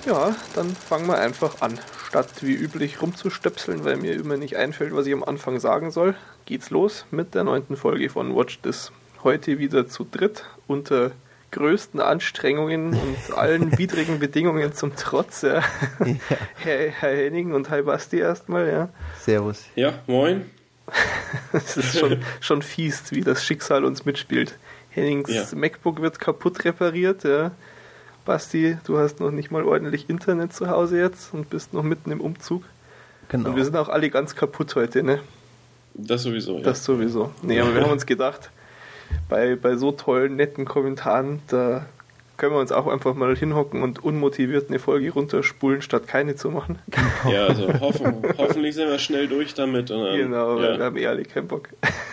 Ja, dann fangen wir einfach an. Statt wie üblich rumzustöpseln, weil mir immer nicht einfällt, was ich am Anfang sagen soll, geht's los mit der 9. Folge von Watch This. Heute wieder zu dritt, unter größten Anstrengungen und allen widrigen Bedingungen zum Trotz. Ja. Ja. Herr Henning und hi Basti erstmal. Ja. Servus. Ja, moin. Es ist schon fies, wie das Schicksal uns mitspielt. Hennings MacBook wird kaputt repariert, ja. Basti, du hast noch nicht mal ordentlich Internet zu Hause jetzt und bist noch mitten im Umzug. Genau. Und wir sind auch alle ganz kaputt heute, ne? Das sowieso, ja. Das sowieso. Nee, aber wir haben uns gedacht, bei so tollen, netten Kommentaren, da können wir uns auch einfach mal hinhocken und unmotiviert eine Folge runterspulen, statt keine zu machen. Genau. Ja, also hoffentlich sind wir schnell durch damit. Und dann, genau, wir haben alle keinen Bock.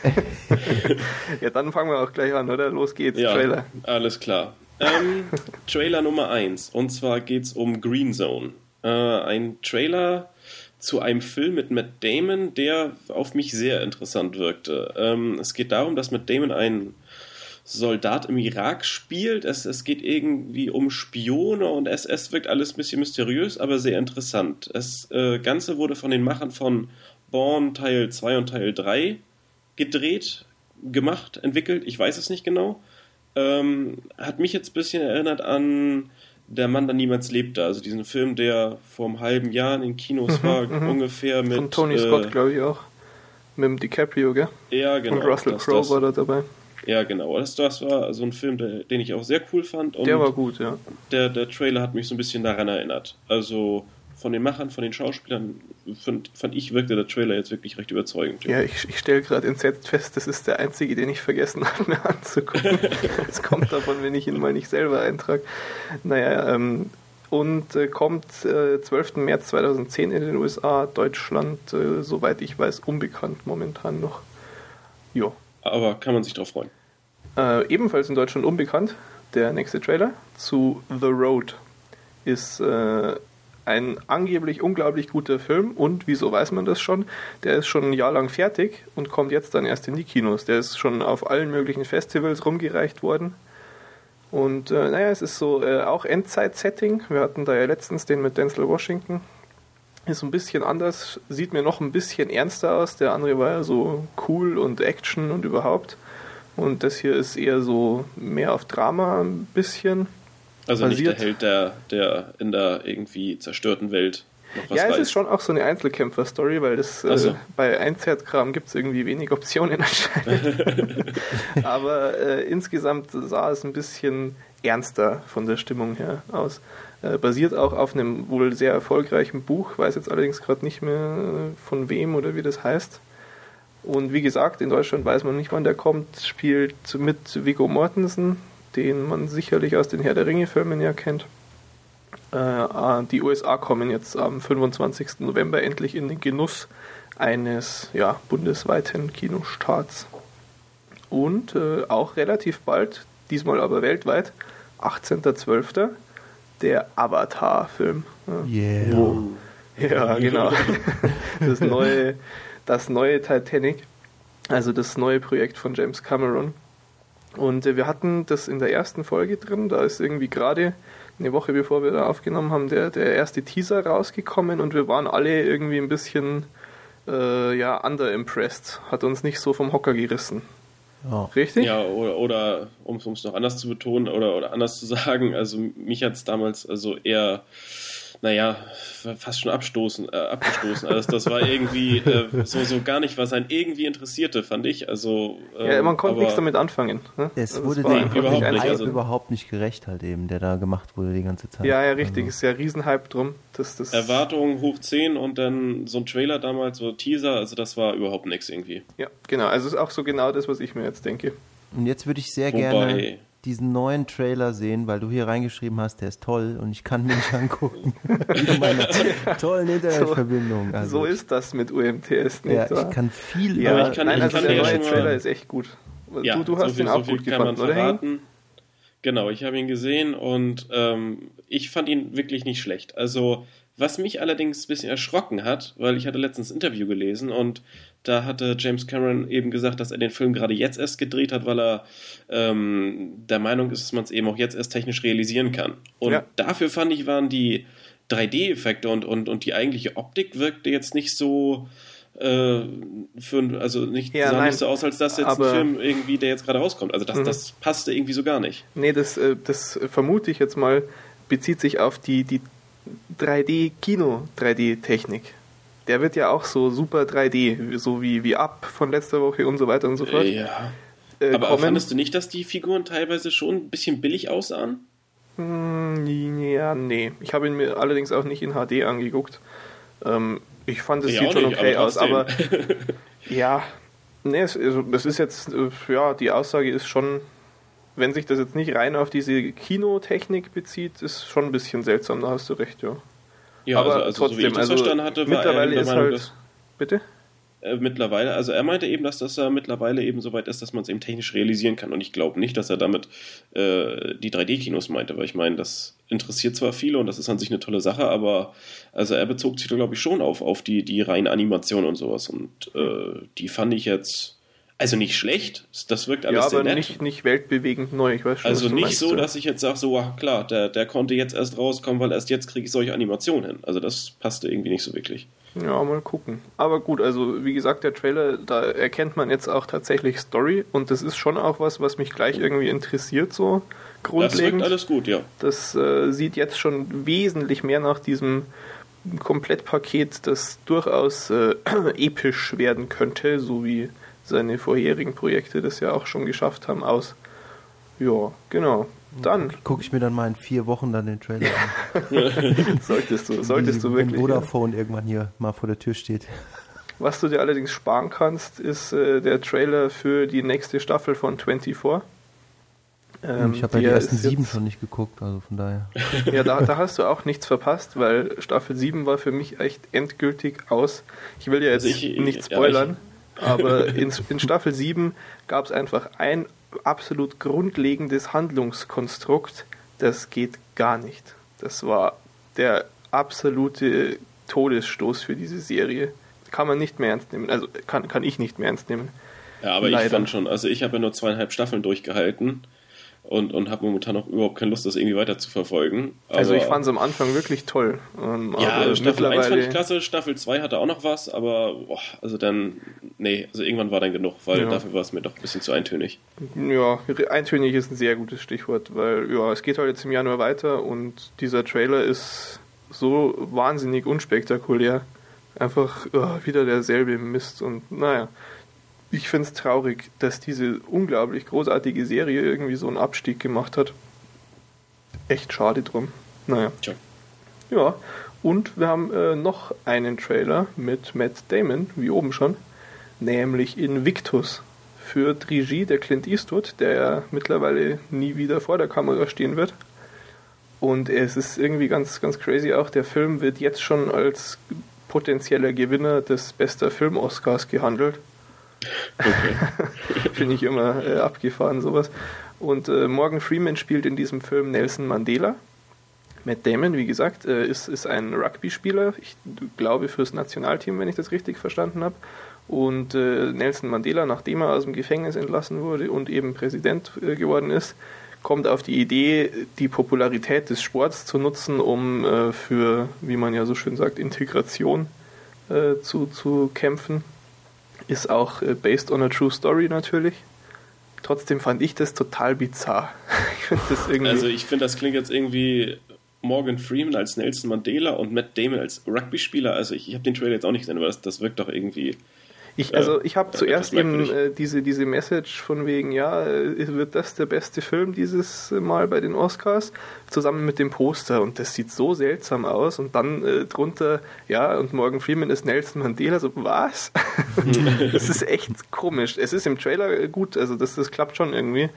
Ja, dann fangen wir auch gleich an, oder? Los geht's, ja, Trailer. Alles klar. Trailer Nummer 1. Und zwar geht's um Green Zone. Ein Trailer zu einem Film mit Matt Damon, der auf mich sehr interessant wirkte. Es geht darum, dass Matt Damon ein Soldat im Irak spielt. Es geht irgendwie um Spione und es wirkt alles ein bisschen mysteriös, aber sehr interessant. Das Ganze wurde von den Machern von Bourne Teil 2 und Teil 3 gedreht, gemacht, entwickelt. Ich weiß es nicht genau. Hat mich jetzt ein bisschen erinnert an Der Mann, der niemals lebte. Also diesen Film, der vor einem halben Jahr in den Kinos war, ungefähr mit... Von Tony Scott, glaube ich auch. Mit dem DiCaprio, gell? Ja, genau. Und Russell Crowe war da dabei. Ja, genau. Das war so ein Film, den ich auch sehr cool fand. Und der war gut, ja. Der Trailer hat mich so ein bisschen daran erinnert. Also von den Machern, von den Schauspielern, fand ich, wirkte der Trailer jetzt wirklich recht überzeugend. Ja, ich stelle gerade entsetzt fest, das ist der einzige, den ich vergessen habe, mir anzugucken. Das kommt davon, wenn ich ihn mal nicht selber eintrage. Naja, kommt 12. März 2010 in den USA, Deutschland, soweit ich weiß, unbekannt momentan noch. Jo. Aber kann man sich drauf freuen. Ebenfalls in Deutschland unbekannt, der nächste Trailer zu The Road ist ein angeblich unglaublich guter Film und wieso weiß man das schon? Der ist schon ein Jahr lang fertig und kommt jetzt dann erst in die Kinos. Der ist schon auf allen möglichen Festivals rumgereicht worden. Und es ist so auch Endzeit-Setting. Wir hatten da ja letztens den mit Denzel Washington. Ist ein bisschen anders, sieht mir noch ein bisschen ernster aus. Der andere war ja so cool und Action und überhaupt. Und das hier ist eher so mehr auf Drama ein bisschen. Also basiert. Nicht der Held, der in der irgendwie zerstörten Welt noch was weiß. Ja, es ist schon auch so eine Einzelkämpfer-Story, weil das bei Einzelkram gibt es irgendwie wenig Optionen anscheinend. Aber insgesamt sah es ein bisschen ernster von der Stimmung her aus. Basiert auch auf einem wohl sehr erfolgreichen Buch, weiß jetzt allerdings gerade nicht mehr von wem oder wie das heißt. Und wie gesagt, in Deutschland weiß man nicht, wann der kommt, spielt mit Viggo Mortensen, den man sicherlich aus den Herr der Ringe-Filmen ja kennt. Die USA kommen jetzt am 25. November endlich in den Genuss eines bundesweiten Kinostarts. Und auch relativ bald, diesmal aber weltweit, 18.12., der Avatar-Film. Yeah. Wow. Ja, genau. Das neue Titanic, also das neue Projekt von James Cameron. Und wir hatten das in der ersten Folge drin, da ist irgendwie gerade eine Woche bevor wir da aufgenommen haben, der erste Teaser rausgekommen und wir waren alle irgendwie ein bisschen underimpressed, hat uns nicht so vom Hocker gerissen. Oh. Richtig? Ja, oder um es noch anders zu betonen oder anders zu sagen, also mich hat es damals also eher, fast schon abgestoßen. Also das war irgendwie so gar nicht, was einen irgendwie interessierte, fand ich. Also, man konnte nichts damit anfangen. Ne? Es wurde dem überhaupt nicht gerecht halt eben, der da gemacht wurde die ganze Zeit. Ja, richtig. Ist ja Riesenhype drum. Das Erwartungen hoch 10 und dann so ein Trailer damals, so Teaser, also das war überhaupt nichts irgendwie. Ja, genau. Also ist auch so genau das, was ich mir jetzt denke. Und jetzt würde ich sehr gerne diesen neuen Trailer sehen, weil du hier reingeschrieben hast, der ist toll und ich kann mir nicht angucken. Mit meiner tollen Internetverbindung. Also, so ist das mit UMTS, nicht wahr? Ich kann viel der neue Trailer ist echt gut. Ja, du hast ihn auch gut gefunden, oder? Genau, ich habe ihn gesehen und ich fand ihn wirklich nicht schlecht. Also, was mich allerdings ein bisschen erschrocken hat, weil ich hatte letztens ein Interview gelesen und Da hatte James Cameron eben gesagt, dass er den Film gerade jetzt erst gedreht hat, weil er der Meinung ist, dass man es eben auch jetzt erst technisch realisieren kann. Und dafür fand ich, waren die 3D-Effekte und die eigentliche Optik wirkte jetzt nicht so sah nicht so aus, als dass jetzt ein Film irgendwie, der jetzt gerade rauskommt. Also das passte irgendwie so gar nicht. Nee, das vermute ich jetzt mal, bezieht sich auf die 3D-Kino-3D-Technik. Der wird ja auch so super 3D, so wie Up von letzter Woche und so weiter und so fort. Ja. Aber fandest du nicht, dass die Figuren teilweise schon ein bisschen billig aussahen? Ja, nee. Ich habe ihn mir allerdings auch nicht in HD angeguckt. Ich fand, es sieht schon okay aus, aber ja, nee, es ist jetzt, die Aussage ist schon, wenn sich das jetzt nicht rein auf diese Kinotechnik bezieht, ist schon ein bisschen seltsam, da hast du recht, ja. Ja, aber also trotzdem, so wie ich das verstanden hatte, war mittlerweile er ist Meinung, halt, bitte? Mittlerweile, also er meinte eben, dass das mittlerweile eben so weit ist, dass man es eben technisch realisieren kann, und ich glaube nicht, dass er damit die 3D-Kinos meinte, weil ich meine, das interessiert zwar viele und das ist an sich eine tolle Sache, aber also er bezog sich da, glaube ich, schon auf die reine Animation und sowas, und die fand ich jetzt also nicht schlecht, das wirkt alles sehr nett. Ja, aber nicht weltbewegend neu, ich weiß schon, also nicht so, dass ich jetzt sage, so, klar, der konnte jetzt erst rauskommen, weil erst jetzt kriege ich solche Animationen hin, also das passte irgendwie nicht so wirklich. Ja, mal gucken. Aber gut, also wie gesagt, der Trailer, da erkennt man jetzt auch tatsächlich Story, und das ist schon auch was mich gleich irgendwie interessiert, so grundlegend. Das wirkt alles gut, ja. Das sieht jetzt schon wesentlich mehr nach diesem Komplettpaket, das durchaus episch werden könnte, so wie seine vorherigen Projekte das ja auch schon geschafft haben, aus. Ja, genau. Dann gucke ich mir dann mal in 4 Wochen dann den Trailer an. Solltest du wirklich. Wenn Vodafone irgendwann hier mal vor der Tür steht. Was du dir allerdings sparen kannst, ist der Trailer für die nächste Staffel von 24. Ich habe ja die ersten 7 schon nicht geguckt, also von daher. Ja, da hast du auch nichts verpasst, weil Staffel 7 war für mich echt endgültig aus. Ich will ja jetzt nicht spoilern, aber in Staffel 7 gab es einfach ein absolut grundlegendes Handlungskonstrukt, das geht gar nicht. Das war der absolute Todesstoß für diese Serie. Kann man nicht mehr ernst nehmen. Also kann ich nicht mehr ernst nehmen. Ja, aber leider. Ich fand schon, also ich habe ja nur 2,5 Staffeln durchgehalten und habe momentan auch überhaupt keine Lust, das irgendwie weiter zu verfolgen. Aber also ich fand es am Anfang wirklich toll. Also Staffel 1 fand ich klasse, Staffel 2 hatte auch noch was, aber also irgendwann war dann genug, weil dafür war es mir doch ein bisschen zu eintönig. Ja, eintönig ist ein sehr gutes Stichwort, weil es geht halt jetzt im Januar weiter und dieser Trailer ist so wahnsinnig unspektakulär. Einfach wieder derselbe Mist, und naja. Ich finde es traurig, dass diese unglaublich großartige Serie irgendwie so einen Abstieg gemacht hat. Echt schade drum. Naja. Ja, und wir haben noch einen Trailer mit Matt Damon, wie oben schon, nämlich Invictus. Führt Regie der Clint Eastwood, der ja mittlerweile nie wieder vor der Kamera stehen wird. Und es ist irgendwie ganz, ganz crazy auch. Der Film wird jetzt schon als potenzieller Gewinner des Bester Film-Oscars gehandelt. Okay. Finde ich immer abgefahren, sowas. Und Morgan Freeman spielt in diesem Film Nelson Mandela. Matt Damon, wie gesagt, ist ein Rugby-Spieler, ich glaube fürs Nationalteam, wenn ich das richtig verstanden habe. Und Nelson Mandela, nachdem er aus dem Gefängnis entlassen wurde und eben Präsident geworden ist, kommt auf die Idee, die Popularität des Sports zu nutzen, um für, wie man ja so schön sagt, Integration zu kämpfen. Ist auch based on a true story natürlich. Trotzdem fand ich das total bizarr. Ich finde, das klingt jetzt irgendwie Morgan Freeman als Nelson Mandela und Matt Damon als Rugby-Spieler. Also ich habe den Trailer jetzt auch nicht gesehen, aber das wirkt doch irgendwie... Ich habe zuerst eben diese Message von wegen, wird das der beste Film dieses Mal bei den Oscars, zusammen mit dem Poster, und das sieht so seltsam aus, und dann drunter, und Morgan Freeman ist Nelson Mandela, so, was? Das ist echt komisch. Es ist im Trailer gut, also das klappt schon irgendwie,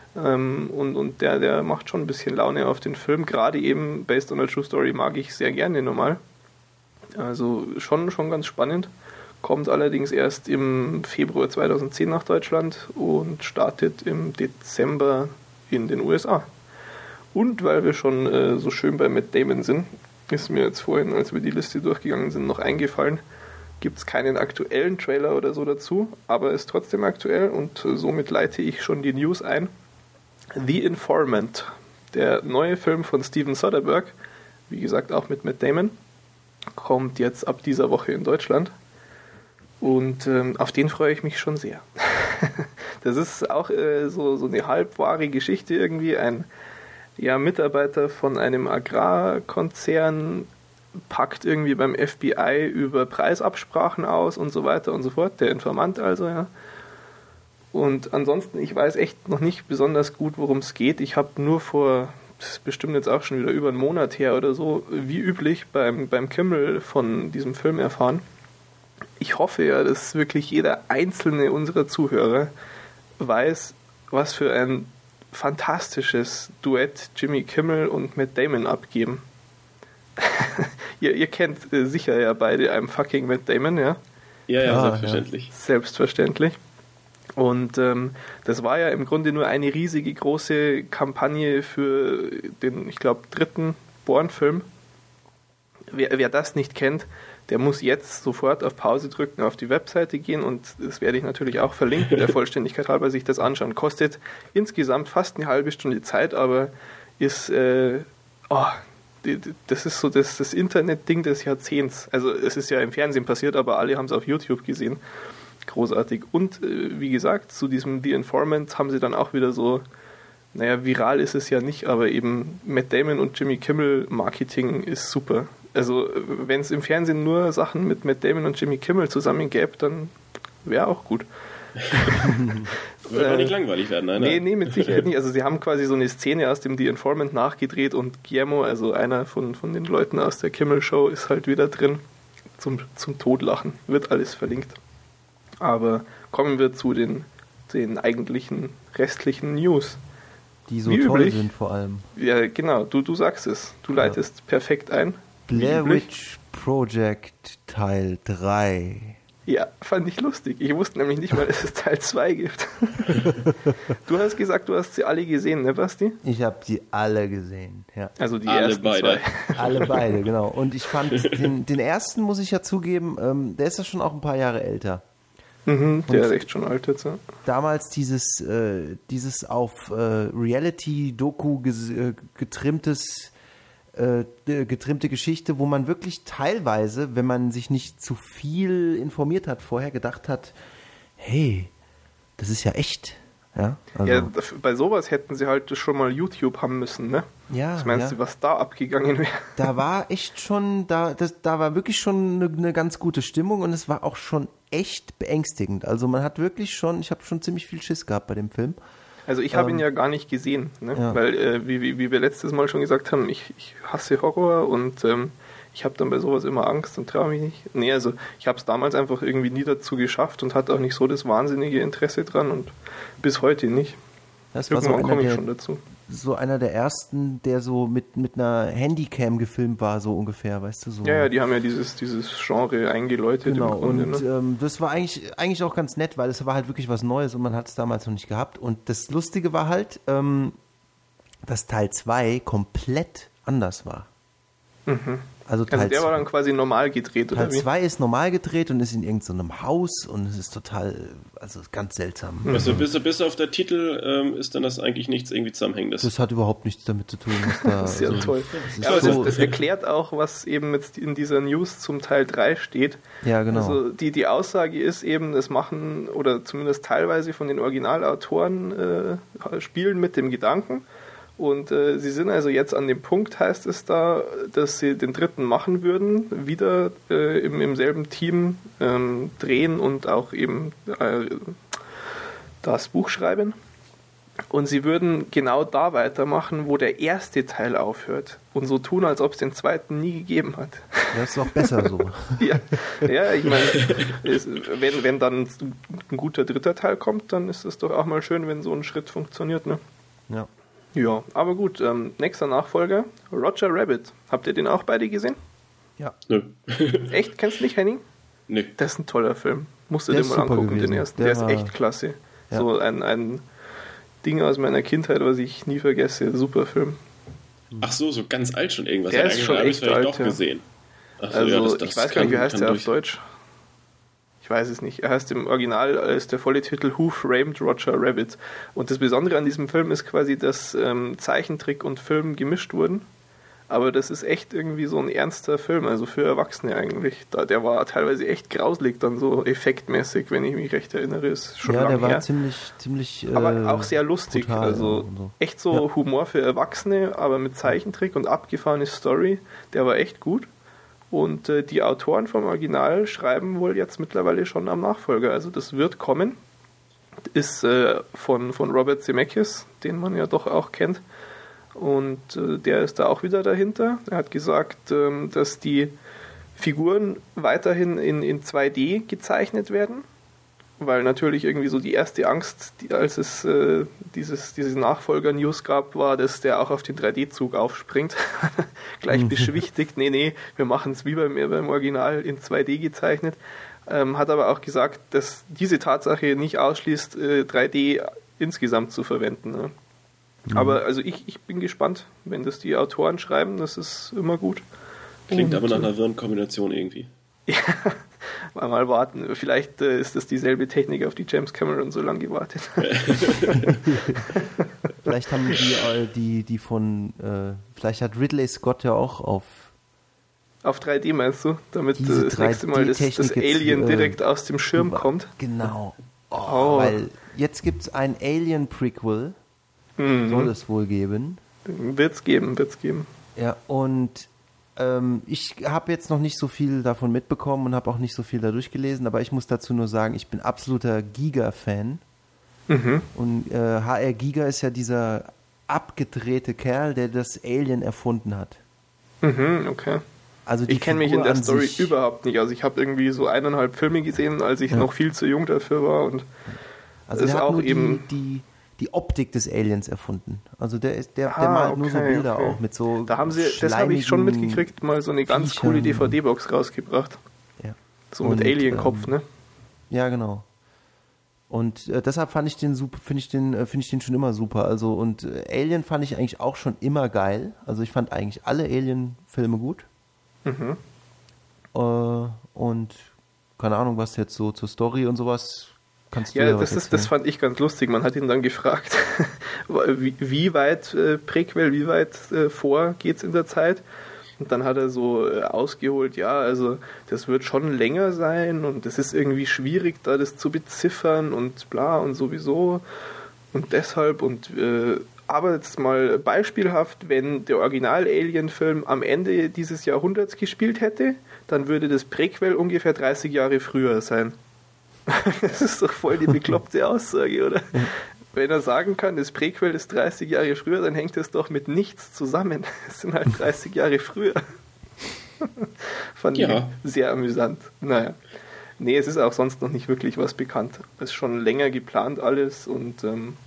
und der macht schon ein bisschen Laune auf den Film, gerade eben Based on a True Story mag ich sehr gerne normal, also schon ganz spannend. Kommt allerdings erst im Februar 2010 nach Deutschland und startet im Dezember in den USA. Und weil wir schon so schön bei Matt Damon sind, ist mir jetzt vorhin, als wir die Liste durchgegangen sind, noch eingefallen, gibt es keinen aktuellen Trailer oder so dazu, aber ist trotzdem aktuell und somit leite ich schon die News ein. The Informant, der neue Film von Steven Soderbergh, wie gesagt auch mit Matt Damon, kommt jetzt ab dieser Woche in Deutschland und auf den freue ich mich schon sehr. Das ist auch so eine halbwahre Geschichte irgendwie. Ein Mitarbeiter von einem Agrarkonzern packt irgendwie beim FBI über Preisabsprachen aus und so weiter und so fort. Der Informant also, ja. Und ansonsten, ich weiß echt noch nicht besonders gut, worum es geht. Ich habe nur das ist bestimmt jetzt auch schon wieder über einen Monat her oder so, wie üblich beim Kimmel von diesem Film erfahren. Ich hoffe ja, dass wirklich jeder einzelne unserer Zuhörer weiß, was für ein fantastisches Duett Jimmy Kimmel und Matt Damon abgeben. ihr kennt sicher ja beide I'm fucking Matt Damon, ja? Ja, selbstverständlich. Ja. Selbstverständlich. Und das war ja im Grunde nur eine riesige große Kampagne für den, ich glaube, 3. Bourne-Film. Wer das nicht kennt, der muss jetzt sofort auf Pause drücken, auf die Webseite gehen und das werde ich natürlich auch verlinken, der Vollständigkeit halber sich das anschauen. Kostet insgesamt fast eine halbe Stunde Zeit, aber ist, das ist so das Internet-Ding des Jahrzehnts. Also es ist ja im Fernsehen passiert, aber alle haben es auf YouTube gesehen. Großartig. Und wie gesagt, zu diesem The Informant haben sie dann auch wieder so, viral ist es ja nicht, aber eben Matt Damon und Jimmy Kimmel Marketing ist super. Also wenn es im Fernsehen nur Sachen mit Matt Damon und Jimmy Kimmel zusammen gäbe, dann wäre auch gut. Würde auch nicht langweilig werden, nein? Nee, mit Sicherheit nicht. Also sie haben quasi so eine Szene aus dem The Informant nachgedreht und Guillermo, also einer von den Leuten aus der Kimmel-Show, ist halt wieder drin zum Totlachen. Wird alles verlinkt. Aber kommen wir zu den eigentlichen restlichen News. Die so toll sind vor allem. Ja, genau. Du sagst es. Du leitest perfekt ein. Blair Witch Project Teil 3. Ja, fand ich lustig. Ich wusste nämlich nicht mal, dass es Teil 2 gibt. Du hast gesagt, du hast sie alle gesehen, ne, Basti? Ich habe sie alle gesehen, ja. Also die alle ersten beide. 2. Alle beide, genau. Und ich fand den ersten, muss ich ja zugeben, der ist ja schon auch ein paar Jahre älter. Der ist echt schon alt jetzt, ja. Damals dieses auf Reality-Doku getrimmte Geschichte, wo man wirklich teilweise, wenn man sich nicht zu viel informiert hat vorher, gedacht hat, hey, das ist ja echt. Ja, also. Ja, bei sowas hätten sie halt schon mal YouTube haben müssen, ne? Ja. Was meinst du, was da abgegangen wäre? Da war echt schon, da war wirklich schon eine ganz gute Stimmung und es war auch schon echt beängstigend. Also man hat wirklich schon, ich habe schon ziemlich viel Schiss gehabt bei dem Film. Also ich habe ihn ja gar nicht gesehen, ne? Ja. Weil, wie wir letztes Mal schon gesagt haben, ich hasse Horror und ich habe dann bei sowas immer Angst und traue mich nicht. Nee, also ich habe es damals einfach irgendwie nie dazu geschafft und hatte auch nicht so das wahnsinnige Interesse dran und bis heute nicht. Das war Irgendwann komme ich schon dazu. So einer der ersten, der so mit einer Handycam gefilmt war, so ungefähr, weißt du so. Ja, die haben ja dieses Genre eingeläutet. Genau, im Grunde, und ne? das war eigentlich auch ganz nett, weil es war halt wirklich was Neues und man hat es damals noch nicht gehabt. Und das Lustige war halt, dass Teil 2 komplett anders war. Also der war dann quasi normal gedreht, oder Teil 2 ist normal gedreht und ist in irgendeinem Haus und es ist total, also ganz seltsam. Also bis auf der Titel ist dann das eigentlich nichts irgendwie Zusammenhängendes. Das hat überhaupt nichts damit zu tun, was da... Das ist ja toll. Das erklärt auch, was eben jetzt in dieser News zum Teil 3 steht. Ja, genau. Also die Aussage ist eben, das machen, oder zumindest teilweise von den Originalautoren spielen mit dem Gedanken. Und sie sind also jetzt an dem Punkt, heißt es da, dass sie den 3. machen würden, wieder im selben Team drehen und auch eben das Buch schreiben. Und sie würden genau da weitermachen, wo der erste Teil aufhört. Und so tun, als ob es den 2. nie gegeben hat. Das ist auch besser so. Ja, ich meine, wenn dann ein guter 3. Teil kommt, dann ist es doch auch mal schön, wenn so ein Schritt funktioniert, ne? Ja. Ja, aber gut, nächster Nachfolger, Roger Rabbit. Habt ihr den auch beide gesehen? Ja. Nö. Echt? Kennst du nicht, Henning? Nö. Das ist ein toller Film. Musst du Der dir ist mal super angucken, gewesen. den ersten. Der Der ist war- echt klasse. Ja. So ein Ding aus meiner Kindheit, was ich nie vergesse. Super Film. Ach so ganz alt schon irgendwas. Der Ja, ist schon habe ich echt vielleicht alt, doch ja. gesehen. Ach so, Also ja, ich weiß gar nicht, wie heißt der auf Deutsch? ich weiß es nicht. Er heißt im Original, ist der volle Titel Who Framed Roger Rabbit. Und das Besondere an diesem Film ist quasi, dass Zeichentrick und Film gemischt wurden. Aber das ist echt irgendwie so ein ernster Film, also für Erwachsene eigentlich. Der war teilweise echt grauselig, dann so effektmäßig, wenn ich mich recht erinnere. Ist schon lange her. Ja, der war ziemlich aber auch sehr lustig, brutal, also so. Echt so Humor für Erwachsene, aber mit Zeichentrick und abgefahrene Story. Der war echt gut. Und die Autoren vom Original schreiben wohl jetzt mittlerweile schon am Nachfolger. Also das wird kommen. Ist von Robert Zemeckis, den man ja doch auch kennt. Und der ist da auch wieder dahinter. Er hat gesagt, dass die Figuren weiterhin in 2D gezeichnet werden, weil natürlich irgendwie so die erste Angst, als es diese Nachfolger-News gab, war, dass der auch auf den 3D-Zug aufspringt. Gleich beschwichtigt, nee, wir machen es wie beim Original in 2D gezeichnet. Hat aber auch gesagt, dass diese Tatsache nicht ausschließt, 3D insgesamt zu verwenden. Ne? Aber also ich bin gespannt, wenn das die Autoren schreiben, das ist immer gut. Klingt aber nach einer Wirrenkombination irgendwie. Ja, mal warten. Vielleicht ist das dieselbe Technik, auf die James Cameron so lange gewartet hat. Vielleicht haben die von, vielleicht hat Ridley Scott ja auch auf 3D meinst du? Damit das nächste Mal das Alien direkt aus dem Schirm kommt. Genau. Weil jetzt gibt es ein Alien-Prequel. Soll es wohl geben. Wird's geben. Ja, und ich habe jetzt noch nicht so viel davon mitbekommen und habe auch nicht so viel da durchgelesen, aber ich muss dazu nur sagen, ich bin absoluter Giga-Fan. Und HR Giga ist ja dieser abgedrehte Kerl, der das Alien erfunden hat. Okay. Also ich kenne mich in der Story überhaupt nicht. Also ich habe irgendwie so 1,5 Filme gesehen, als ich noch viel zu jung dafür war. Und also der hat auch nur eben die Optik des Aliens erfunden. Also der malt nur so Bilder auch mit so da haben sie, das habe ich schon mitgekriegt, mal so eine ganz coole DVD-Box rausgebracht. Ja. So mit Alien-Kopf, ne? Ja, genau. Und deshalb fand ich den super, finde ich den schon immer super. Also und Alien fand ich eigentlich auch schon immer geil. Also ich fand eigentlich alle Alien-Filme gut. Und keine Ahnung, was jetzt so zur Story und sowas. Das fand ich ganz lustig. Man hat ihn dann gefragt, wie weit Prequel, wie weit vor geht's in der Zeit? Und dann hat er so ausgeholt, ja, also das wird schon länger sein und es ist irgendwie schwierig, da das zu beziffern und bla und sowieso und deshalb aber jetzt mal beispielhaft, wenn der Original-Alien-Film am Ende dieses Jahrhunderts gespielt hätte, dann würde das Prequel ungefähr 30 Jahre früher sein. Das ist doch voll die bekloppte Aussage, oder? Wenn er sagen kann, das Prequel ist 30 Jahre früher, dann hängt es doch mit nichts zusammen. Es sind halt 30 Jahre früher. Fand ich sehr amüsant. Naja. Nee, es ist auch sonst noch nicht wirklich was bekannt. Es ist schon länger geplant alles und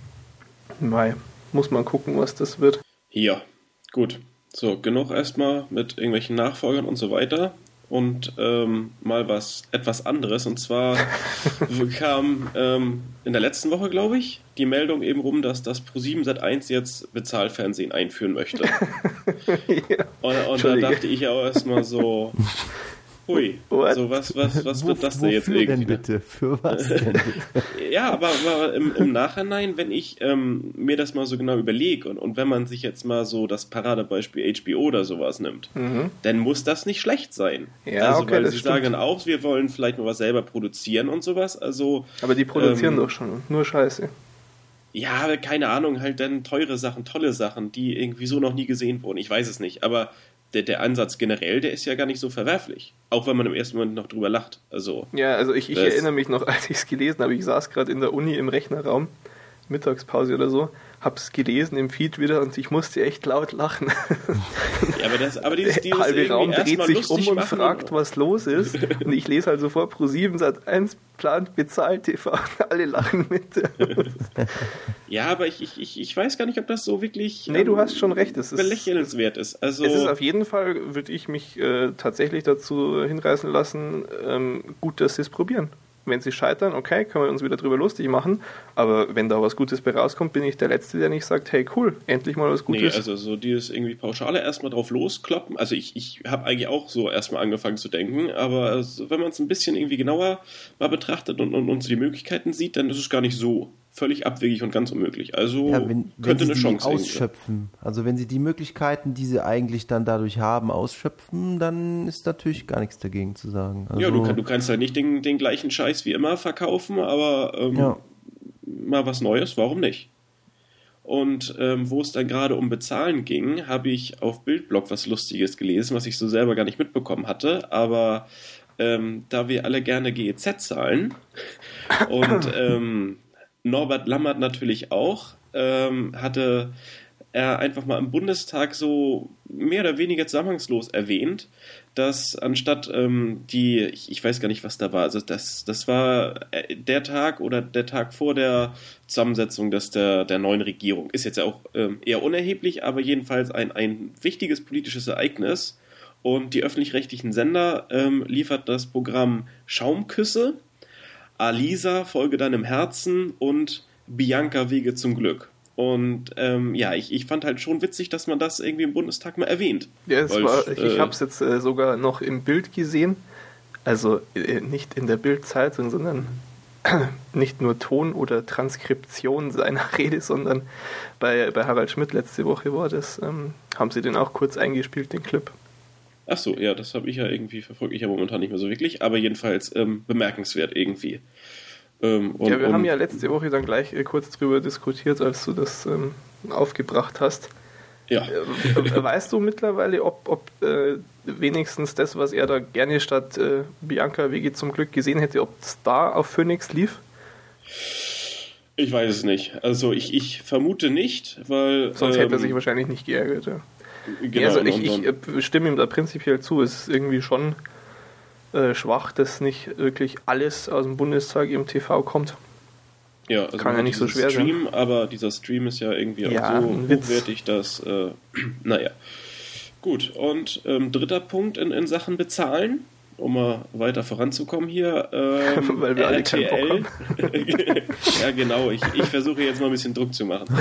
muss man gucken, was das wird. Ja, gut. So, genug erstmal mit irgendwelchen Nachfolgern und so weiter. Und mal etwas anderes. Und zwar kam in der letzten Woche, glaube ich, die Meldung eben rum, dass das ProSieben Sat.1 jetzt Bezahlfernsehen einführen möchte. Ja. Und da dachte ich auch erstmal so, hui, so was wird das denn jetzt irgendwie? Denn bitte? Für was denn bitte? Ja, aber im Nachhinein, wenn ich mir das mal so genau überlege und wenn man sich jetzt mal so das Paradebeispiel HBO oder sowas nimmt, dann muss das nicht schlecht sein. Ja, also, okay, weil das sie stimmt. sagen auch, wir wollen vielleicht mal was selber produzieren und sowas. Also, aber die produzieren doch schon, nur Scheiße. Ja, keine Ahnung, halt dann teure Sachen, tolle Sachen, die irgendwie so noch nie gesehen wurden. Ich weiß es nicht, aber der Ansatz generell, der ist ja gar nicht so verwerflich. Auch wenn man im ersten Moment noch drüber lacht. Also, ja, also ich erinnere mich noch, als ich es gelesen habe, ich saß gerade in der Uni im Rechnerraum, Mittagspause oder so, hab's gelesen im Feed wieder und ich musste echt laut lachen. Ja, aber dieses der halbe Raum dreht sich um und fragt, oder? Was los ist. Und ich lese halt sofort ProSieben Sat.1 plant bezahlt TV und alle lachen mit. Ja, aber ich weiß gar nicht, ob das so wirklich nee, du hast schon recht. Es ist belächelnswert ist. Also, es ist auf jeden Fall, würde ich mich tatsächlich dazu hinreißen lassen, gut, dass sie es probieren. wenn sie scheitern, okay, können wir uns wieder drüber lustig machen, aber wenn da was Gutes bei rauskommt, bin ich der Letzte, der nicht sagt, hey cool, endlich mal was Gutes. Nee, also so dieses irgendwie Pauschale erstmal drauf loskloppen, also ich habe eigentlich auch so erstmal angefangen zu denken, aber also, wenn man es ein bisschen irgendwie genauer mal betrachtet und so die Möglichkeiten sieht, dann ist es gar nicht so völlig abwegig und ganz unmöglich. Also wenn könnte sie eine Chance ausschöpfen. Also wenn sie die Möglichkeiten, die sie eigentlich dann dadurch haben, ausschöpfen, dann ist natürlich gar nichts dagegen zu sagen. Also, ja, du kannst halt nicht den gleichen Scheiß wie immer verkaufen, aber mal was Neues, warum nicht? Und wo es dann gerade um Bezahlen ging, habe ich auf Bildblog was Lustiges gelesen, was ich so selber gar nicht mitbekommen hatte, aber da wir alle gerne GEZ zahlen und Norbert Lammert natürlich auch, hatte er einfach mal im Bundestag so mehr oder weniger zusammenhangslos erwähnt, dass anstatt ich weiß gar nicht, was da war, also das war der Tag oder der Tag vor der Zusammensetzung der neuen Regierung. Ist jetzt ja auch eher unerheblich, aber jedenfalls ein wichtiges politisches Ereignis. Und die öffentlich-rechtlichen Sender liefert das Programm Schaumküsse, Alisa, Folge deinem Herzen und Bianca, Wege zum Glück. Und ich fand halt schon witzig, dass man das irgendwie im Bundestag mal erwähnt. Ja, ich habe es jetzt sogar noch im Bild gesehen, also nicht in der Bild-Zeitung, sondern nicht nur Ton oder Transkription seiner Rede, sondern bei Harald Schmidt letzte Woche war das, haben sie den auch kurz eingespielt, den Clip. Ach so, ja, das habe ich ja irgendwie verfolgt. Ich ja momentan nicht mehr so wirklich, aber jedenfalls bemerkenswert irgendwie. Wir haben ja letzte Woche dann gleich kurz drüber diskutiert, als du das aufgebracht hast. Ja. Weißt du mittlerweile, ob wenigstens das, was er da gerne statt Bianca Wege zum Glück gesehen hätte, ob es da auf Phoenix lief? Ich weiß es nicht. Also ich vermute nicht, weil... Sonst hätte er sich wahrscheinlich nicht geärgert, ja. Genau, also ich stimme ihm da prinzipiell zu. Es ist irgendwie schon schwach, dass nicht wirklich alles aus dem Bundestag im TV kommt. Ja, also kann ja nicht so schwer Stream, sein. Aber dieser Stream ist ja irgendwie auch so hochwertig, dass naja. Gut, und dritter Punkt in Sachen Bezahlen, um mal weiter voranzukommen hier. Weil wir alle keinen Bock haben. Ja, genau. Ich versuche jetzt mal ein bisschen Druck zu machen.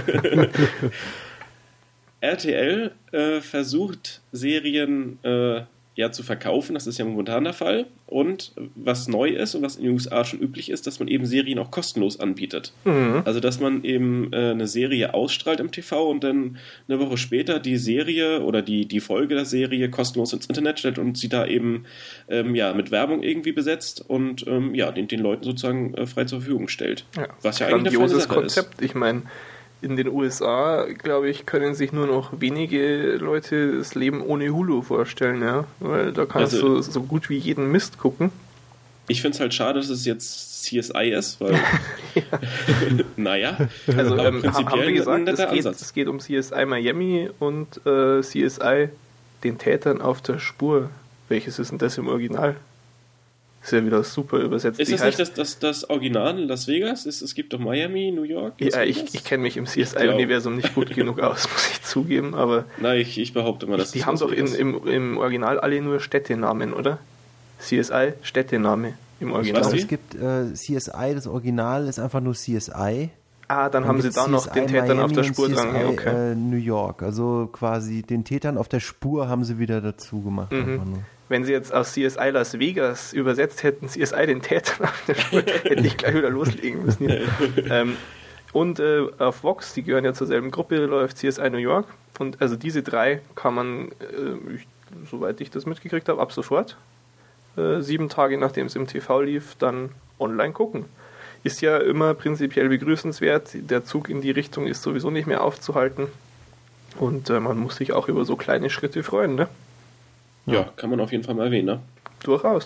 RTL versucht Serien zu verkaufen, das ist ja momentan der Fall. Und was neu ist und was in den USA schon üblich ist, dass man eben Serien auch kostenlos anbietet. Mhm. Also dass man eben eine Serie ausstrahlt im TV und dann eine Woche später die Serie oder die Folge der Serie kostenlos ins Internet stellt und sie da eben mit Werbung irgendwie besetzt und den Leuten sozusagen frei zur Verfügung stellt. Ja, was ja eigentlich ein grandioses Konzept. Ich meine, in den USA, glaube ich, können sich nur noch wenige Leute das Leben ohne Hulu vorstellen, ja, weil da kannst du so gut wie jeden Mist gucken. Ich finde es halt schade, dass es jetzt CSI ist, weil naja, also haben wir gesagt, es geht um CSI Miami und CSI den Tätern auf der Spur. Welches ist denn das im Original? Ist ja wieder super übersetzt. Ist das nicht das Original in Las Vegas? Es gibt doch Miami, New York? Ja, ich kenne mich im CSI-Universum nicht gut genug aus, muss ich zugeben, aber... Nein, ich behaupte mal, dass die haben doch im Original alle nur Städtenamen, oder? CSI, Städtename im Original. Also es gibt CSI, das Original ist einfach nur CSI. Dann haben sie da noch den Tätern Miami auf der Spur dran. Okay. New York, also quasi den Tätern auf der Spur haben sie wieder dazu gemacht. Mhm. Wenn sie jetzt aus CSI Las Vegas übersetzt hätten, CSI den Tätern auf der Spur, hätte ich gleich wieder loslegen müssen. Und auf Vox, die gehören ja zur selben Gruppe, läuft CSI New York. Und also diese drei kann man, soweit ich das mitgekriegt habe, ab sofort, 7 Tage nachdem es im TV lief, dann online gucken. Ist ja immer prinzipiell begrüßenswert. Der Zug in die Richtung ist sowieso nicht mehr aufzuhalten. Und man muss sich auch über so kleine Schritte freuen, ne? Ja, kann man auf jeden Fall mal erwähnen, ne? Durchaus.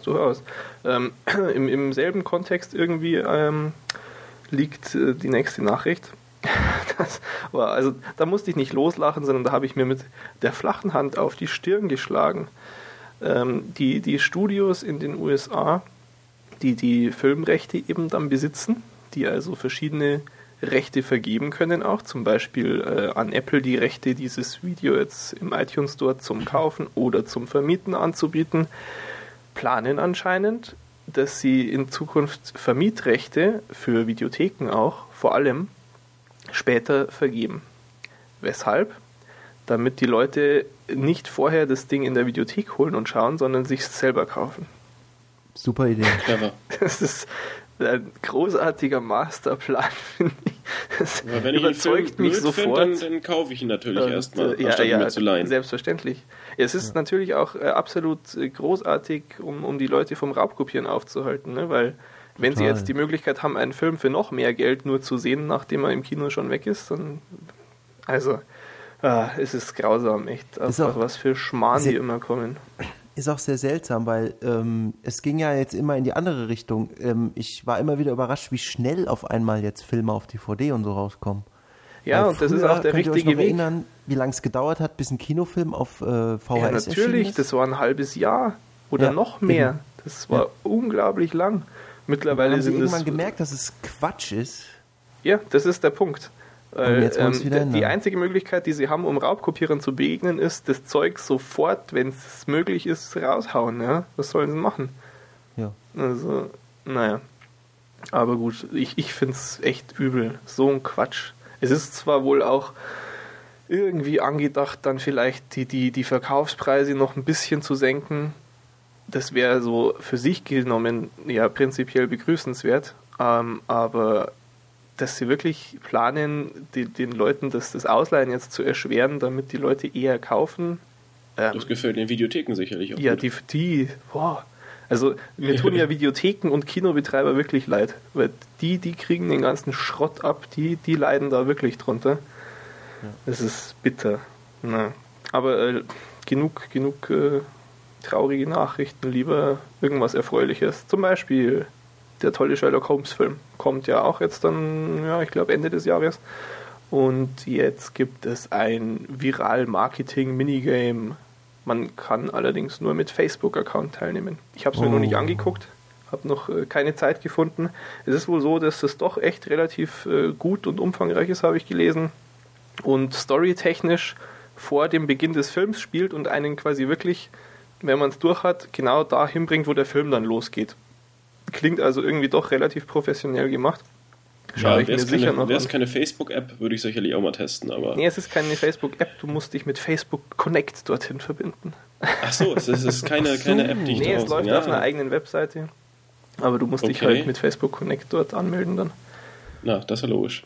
Im selben Kontext irgendwie liegt die nächste Nachricht. Also da musste ich nicht loslachen, sondern da habe ich mir mit der flachen Hand auf die Stirn geschlagen. Die Studios in den USA, die Filmrechte eben dann besitzen, die also verschiedene Rechte vergeben können auch, zum Beispiel an Apple die Rechte, dieses Video jetzt im iTunes Store zum Kaufen oder zum Vermieten anzubieten, planen anscheinend dass sie in Zukunft Vermietrechte für Videotheken auch, vor allem, später vergeben. Weshalb? Damit die Leute nicht vorher das Ding in der Videothek holen und schauen, sondern sich selber kaufen. Super Idee. Das ist ein großartiger Masterplan, finde ich. Das wenn ich überzeugt mich sofort. Dann kaufe ich ihn natürlich erstmal, anstatt ihn mir zu leihen. Selbstverständlich. Es ist natürlich auch absolut großartig, um die Leute vom Raubkopieren aufzuhalten, ne? Weil wenn sie jetzt die Möglichkeit haben, einen Film für noch mehr Geld nur zu sehen, nachdem er im Kino schon weg ist, dann es ist grausam, echt. Einfach was für Schmarrn die immer kommen. Ist auch sehr seltsam, weil es ging ja jetzt immer in die andere Richtung. Ich war immer wieder überrascht, wie schnell auf einmal jetzt Filme auf DVD und so rauskommen. Ja, und das ist auch der richtige Weg. Erinnern, wie lange es gedauert hat, bis ein Kinofilm auf VHS ja, natürlich, das war ein halbes Jahr oder noch mehr. Das war unglaublich lang. Mittlerweile sind es... irgendwann gemerkt, dass es Quatsch ist. Ja, das ist der Punkt. Die einzige Möglichkeit, die sie haben, um Raubkopierern zu begegnen, ist, das Zeug sofort, wenn es möglich ist, raushauen. Ja? Was sollen sie machen? Ja. Also, naja. Aber gut, ich finde es echt übel. So ein Quatsch. Es ist zwar wohl auch irgendwie angedacht, dann vielleicht die Verkaufspreise noch ein bisschen zu senken. Das wäre so für sich genommen ja prinzipiell begrüßenswert. Aber dass sie wirklich planen, den Leuten das Ausleihen jetzt zu erschweren, damit die Leute eher kaufen. Das gefällt den Videotheken sicherlich auch. Ja, gut. Also mir tun ja Videotheken und Kinobetreiber wirklich leid, weil die kriegen den ganzen Schrott ab, die leiden da wirklich drunter. Ja. Das ist bitter. Na. Aber genug traurige Nachrichten, lieber irgendwas Erfreuliches. Zum Beispiel der tolle Sherlock Holmes Film kommt ja auch jetzt dann, ich glaube Ende des Jahres. Und jetzt gibt es ein Viral-Marketing-Minigame. Man kann allerdings nur mit Facebook-Account teilnehmen. Ich habe es mir noch nicht angeguckt, habe noch keine Zeit gefunden. Es ist wohl so, dass es doch echt relativ gut und umfangreich ist, habe ich gelesen. Und storytechnisch vor dem Beginn des Films spielt und einen quasi wirklich, wenn man es durch hat, genau dahin bringt, wo der Film dann losgeht. Klingt also irgendwie doch relativ professionell gemacht. Wäre es keine Facebook-App, würde ich sicherlich auch mal testen. Aber nee, es ist keine Facebook-App, du musst dich mit Facebook Connect dorthin verbinden. Ach so, es ist keine App, die ich es läuft auf einer eigenen Webseite, aber du musst dich halt mit Facebook Connect dort anmelden dann. Na, das ist ja logisch.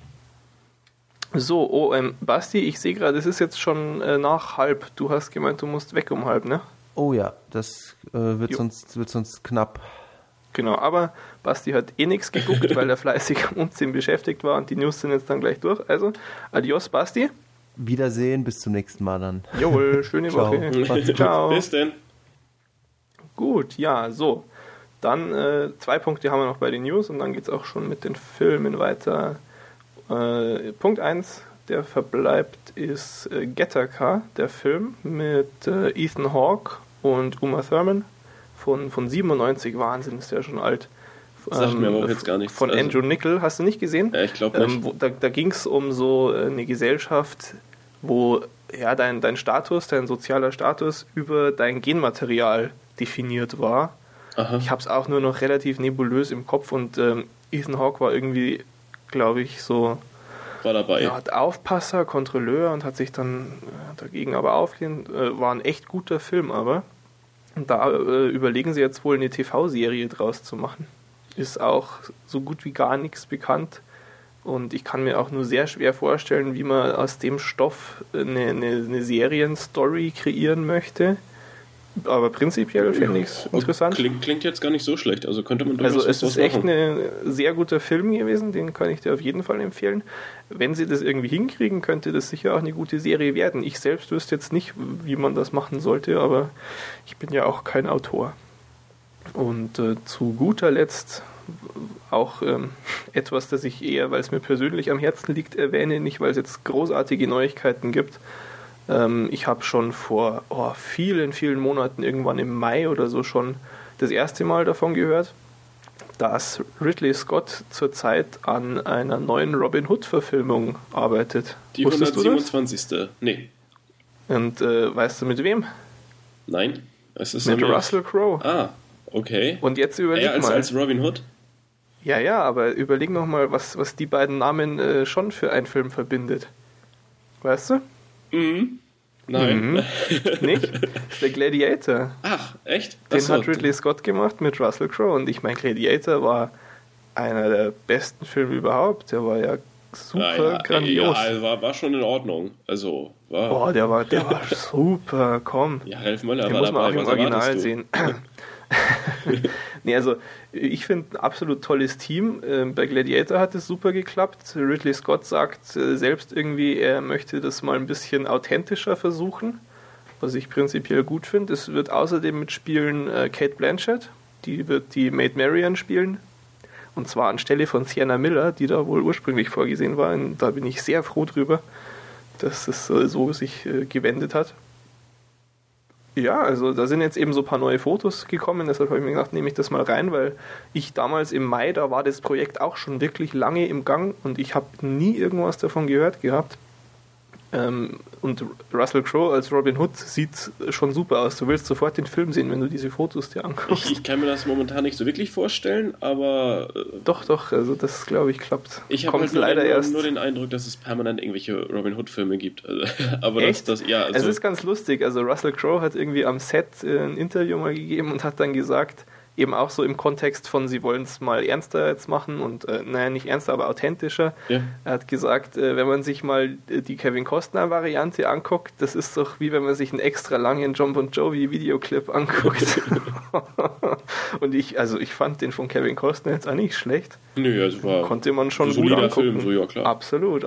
So, Basti, ich sehe gerade, es ist jetzt schon nach 1:30. Du hast gemeint, du musst weg um 1:30, ne? Oh ja, das wird sonst knapp. Genau, aber Basti hat nichts geguckt, weil er fleißig am Umziehen beschäftigt war und die News sind jetzt dann gleich durch. Also, adios Basti. Wiedersehen, bis zum nächsten Mal dann. Jawohl, schöne Woche. Ciao. Bis denn. Gut, ja, so. Dann 2 Punkte haben wir noch bei den News und dann geht es auch schon mit den Filmen weiter. Punkt 1, der verbleibt, ist Gattaca, der Film mit Ethan Hawke und Uma Thurman. Von 97, Wahnsinn, ist ja schon alt. Sagt mir aber auch jetzt gar nichts. Von Andrew Niccol, hast du nicht gesehen? Ja, ich glaube nicht. Da ging es um so eine Gesellschaft, wo dein Status, dein sozialer Status über dein Genmaterial definiert war. Aha. Ich habe es auch nur noch relativ nebulös im Kopf und Ethan Hawke war irgendwie, glaube ich, so war dabei. Ja, Aufpasser, Kontrolleur und hat sich dann dagegen aber aufgelehnt. War ein echt guter Film, aber da überlegen sie jetzt wohl eine TV-Serie draus zu machen. Ist auch so gut wie gar nichts bekannt und ich kann mir auch nur sehr schwer vorstellen, wie man aus dem Stoff eine Serienstory kreieren möchte. Aber prinzipiell finde ich es interessant. Klingt jetzt gar nicht so schlecht, also könnte man durchaus es ist echt ein sehr guter Film gewesen, den kann ich dir auf jeden Fall empfehlen. Wenn sie das irgendwie hinkriegen, könnte das sicher auch eine gute Serie werden. Ich selbst wüsste jetzt nicht, wie man das machen sollte, aber ich bin ja auch kein Autor. Und zu guter Letzt auch etwas, das ich eher, weil es mir persönlich am Herzen liegt, erwähne, nicht weil es jetzt großartige Neuigkeiten gibt. Ich habe schon vor vielen, vielen Monaten, irgendwann im Mai oder so, schon das erste Mal davon gehört, dass Ridley Scott zurzeit an einer neuen Robin Hood-Verfilmung arbeitet. Die 127. Nee. Und weißt du mit wem? Nein. Es ist mit Russell Crowe. Ah, Okay. Und jetzt überleg mal. Als Robin Hood? Ja, aber überleg noch mal, was die beiden Namen schon für einen Film verbindet. Weißt du? Mhm. Nein. Nicht? Das ist der Gladiator. Ach, echt? Den hat Ridley Scott gemacht mit Russell Crowe. Und ich meine, Gladiator war einer der besten Filme überhaupt. Der war ja super grandios. Ja, war schon in Ordnung. Also, war... Boah, der war super, komm. Ja, Ralf Möller den war muss man dabei. auch im Original sehen. Nee, also ich finde ein absolut tolles Team. Bei Gladiator hat es super geklappt. Ridley Scott sagt selbst irgendwie, er möchte das mal ein bisschen authentischer versuchen, was ich prinzipiell gut finde. Es wird außerdem mitspielen Cate Blanchett, die wird die Maid Marian spielen. Und zwar anstelle von Sienna Miller, die da wohl ursprünglich vorgesehen war. Und da bin ich sehr froh drüber, dass es so sich gewendet hat. Ja, also da sind jetzt eben so ein paar neue Fotos gekommen, deshalb habe ich mir gedacht, nehme ich das mal rein, weil ich damals im Mai, da war das Projekt auch schon wirklich lange im Gang und ich habe nie irgendwas davon gehört gehabt. Und Russell Crowe als Robin Hood sieht schon super aus. Du willst sofort den Film sehen, wenn du diese Fotos dir anguckst. Ich kann mir das momentan nicht so wirklich vorstellen, aber... Doch, also das glaube ich klappt. Ich habe halt nur den Eindruck, dass es permanent irgendwelche Robin Hood Filme gibt. Also, aber echt? Es ist ganz lustig. Also Russell Crowe hat irgendwie am Set ein Interview mal gegeben und hat dann gesagt, eben auch so im Kontext von, sie wollen es mal ernster jetzt machen und, nicht ernster, aber authentischer. Ja. Er hat gesagt, wenn man sich mal die Kevin Costner-Variante anguckt, das ist doch wie wenn man sich einen extra langen John Bon Jovi-Videoclip anguckt. Und ich fand den von Kevin Costner jetzt auch nicht schlecht. Nö, also war konnte man schon gut angucken. Film, so, ja, klar. Absolut.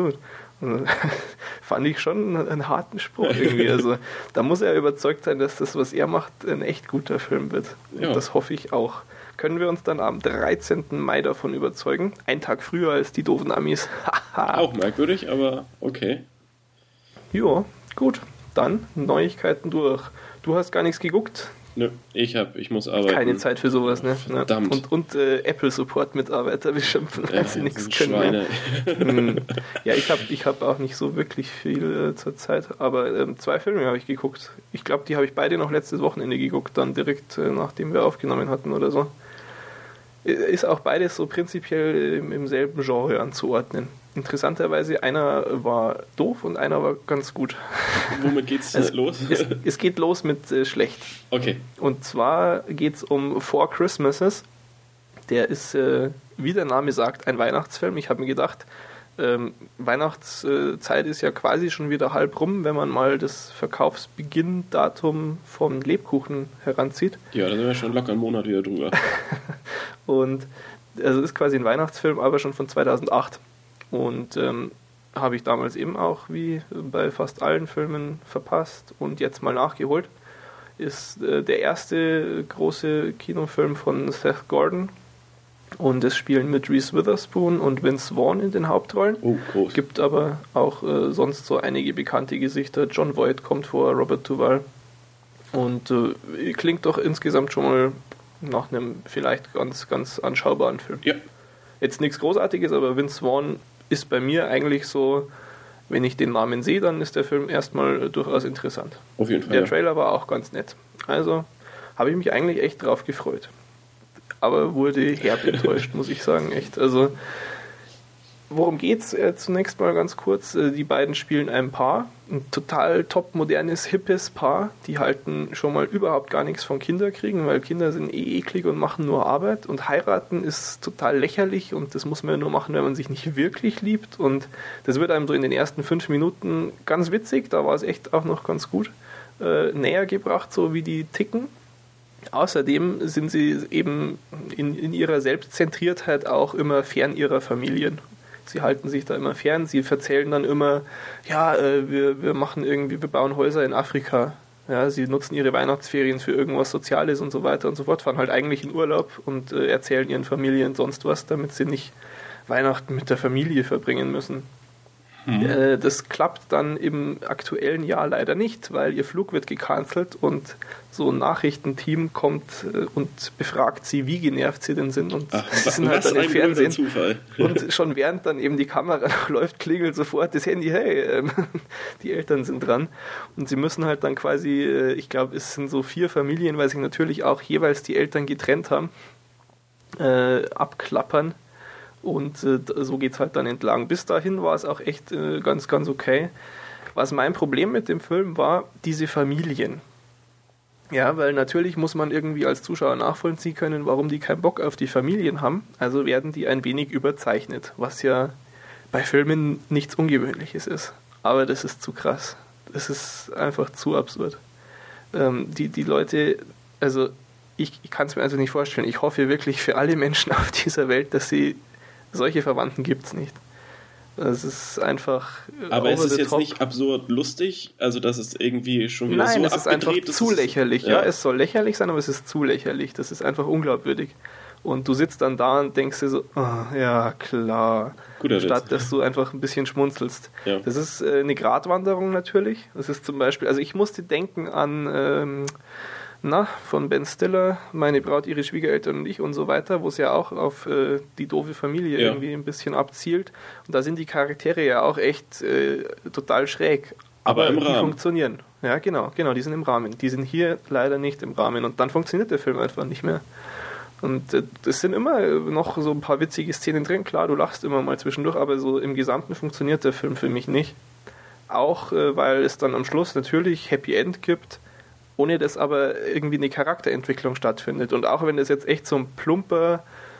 Fand ich schon einen harten Spruch irgendwie. Also da muss er überzeugt sein, dass das, was er macht, ein echt guter Film wird. Ja. Das hoffe ich auch. Können wir uns dann am 13. Mai davon überzeugen? Einen Tag früher als die doofen Amis. Auch merkwürdig, aber okay. Ja, gut. Dann Neuigkeiten durch. Du hast gar nichts geguckt? Nö, ich muss arbeiten. Keine Zeit für sowas, ne? Verdammt. Und Apple-Support-Mitarbeiter beschimpfen, weil sie nichts können. Schweine. Ja, ich hab auch nicht so wirklich viel zur Zeit, aber 2 Filme habe ich geguckt. Ich glaube, die habe ich beide noch letztes Wochenende geguckt, dann direkt nachdem wir aufgenommen hatten oder so. Ist auch beides so prinzipiell im selben Genre anzuordnen. Interessanterweise, einer war doof und einer war ganz gut. Womit geht's los? Es geht los mit schlecht. Okay. Und zwar geht's um Four Christmases. Der ist, wie der Name sagt, ein Weihnachtsfilm. Ich habe mir gedacht, Weihnachtszeit ist ja quasi schon wieder halb rum, wenn man mal das Verkaufsbeginndatum von Lebkuchen heranzieht. Ja, da sind wir schon locker einen Monat wieder drüber. Und also ist quasi ein Weihnachtsfilm, aber schon von 2008. Und habe ich damals eben auch, wie bei fast allen Filmen, verpasst und jetzt mal nachgeholt. Ist der erste große Kinofilm von Seth Gordon. Und es spielen mit Reese Witherspoon und Vince Vaughn in den Hauptrollen. Oh, groß. Gibt aber auch sonst so einige bekannte Gesichter. John Voight kommt vor, Robert Duvall. Und klingt doch insgesamt schon mal nach einem vielleicht ganz, ganz anschaubaren Film. Ja. Jetzt nichts Großartiges, aber Vince Vaughn ist bei mir eigentlich so, wenn ich den Namen sehe, dann ist der Film erstmal durchaus interessant. Auf jeden Fall. Der Trailer war auch ganz nett. Also habe ich mich eigentlich echt drauf gefreut. Aber wurde herb enttäuscht, muss ich sagen, echt. Also, worum geht's? Zunächst mal ganz kurz. Die beiden spielen ein Paar. Ein total top modernes, hippes Paar. Die halten schon mal überhaupt gar nichts von Kinderkriegen, weil Kinder sind eklig und machen nur Arbeit. Und heiraten ist total lächerlich und das muss man ja nur machen, wenn man sich nicht wirklich liebt. Und das wird einem so in den ersten 5 Minuten ganz witzig. Da war es echt auch noch ganz gut näher gebracht, so wie die ticken. Außerdem sind sie eben in ihrer Selbstzentriertheit auch immer fern ihrer Familien. Sie halten sich da immer fern, sie erzählen dann immer, ja, wir machen irgendwie, wir bauen Häuser in Afrika. Ja, sie nutzen ihre Weihnachtsferien für irgendwas Soziales und so weiter und so fort, fahren halt eigentlich in Urlaub und erzählen ihren Familien sonst was, damit sie nicht Weihnachten mit der Familie verbringen müssen. Das klappt dann im aktuellen Jahr leider nicht, weil ihr Flug wird gecancelt und so ein Nachrichtenteam kommt und befragt sie, wie genervt sie denn sind. Und sie sind halt dann im Fernsehen. Zufall. Und schon während dann eben die Kamera noch läuft, klingelt sofort das Handy, hey, die Eltern sind dran. Und sie müssen halt dann quasi, ich glaube, es sind so 4 Familien, weil sich natürlich auch jeweils die Eltern getrennt haben, abklappern. Und so geht es halt dann entlang. Bis dahin war es auch echt ganz, ganz okay. Was mein Problem mit dem Film war, diese Familien. Ja, weil natürlich muss man irgendwie als Zuschauer nachvollziehen können, warum die keinen Bock auf die Familien haben. Also werden die ein wenig überzeichnet, was ja bei Filmen nichts Ungewöhnliches ist. Aber das ist zu krass. Das ist einfach zu absurd. Die Leute, also ich kann es mir also nicht vorstellen. Ich hoffe wirklich für alle Menschen auf dieser Welt, dass sie solche Verwandten gibt es nicht. Das ist einfach. Aber es ist jetzt nicht absurd lustig, also dass es irgendwie schon wieder Nein, so es ist einfach zu lächerlich. Ja, es soll lächerlich sein, aber es ist zu lächerlich. Das ist einfach unglaubwürdig. Und du sitzt dann da und denkst dir so, oh, ja, klar. Guter Statt Witz. dass du einfach ein bisschen schmunzelst. Ja. Das ist eine Gratwanderung natürlich. Das ist zum Beispiel, also ich musste denken an von Ben Stiller, Meine Braut, ihre Schwiegereltern und ich und so weiter, wo es ja auch auf die doofe Familie irgendwie ein bisschen abzielt. Und da sind die Charaktere ja auch echt total schräg. Aber im die Rahmen. Funktionieren. Ja, genau, die sind im Rahmen. Die sind hier leider nicht im Rahmen. Und dann funktioniert der Film einfach nicht mehr. Und es sind immer noch so ein paar witzige Szenen drin. Klar, du lachst immer mal zwischendurch, aber so im Gesamten funktioniert der Film für mich nicht. Auch weil es dann am Schluss natürlich Happy End gibt, ohne dass aber irgendwie eine Charakterentwicklung stattfindet. Und auch wenn das jetzt echt so ein plumper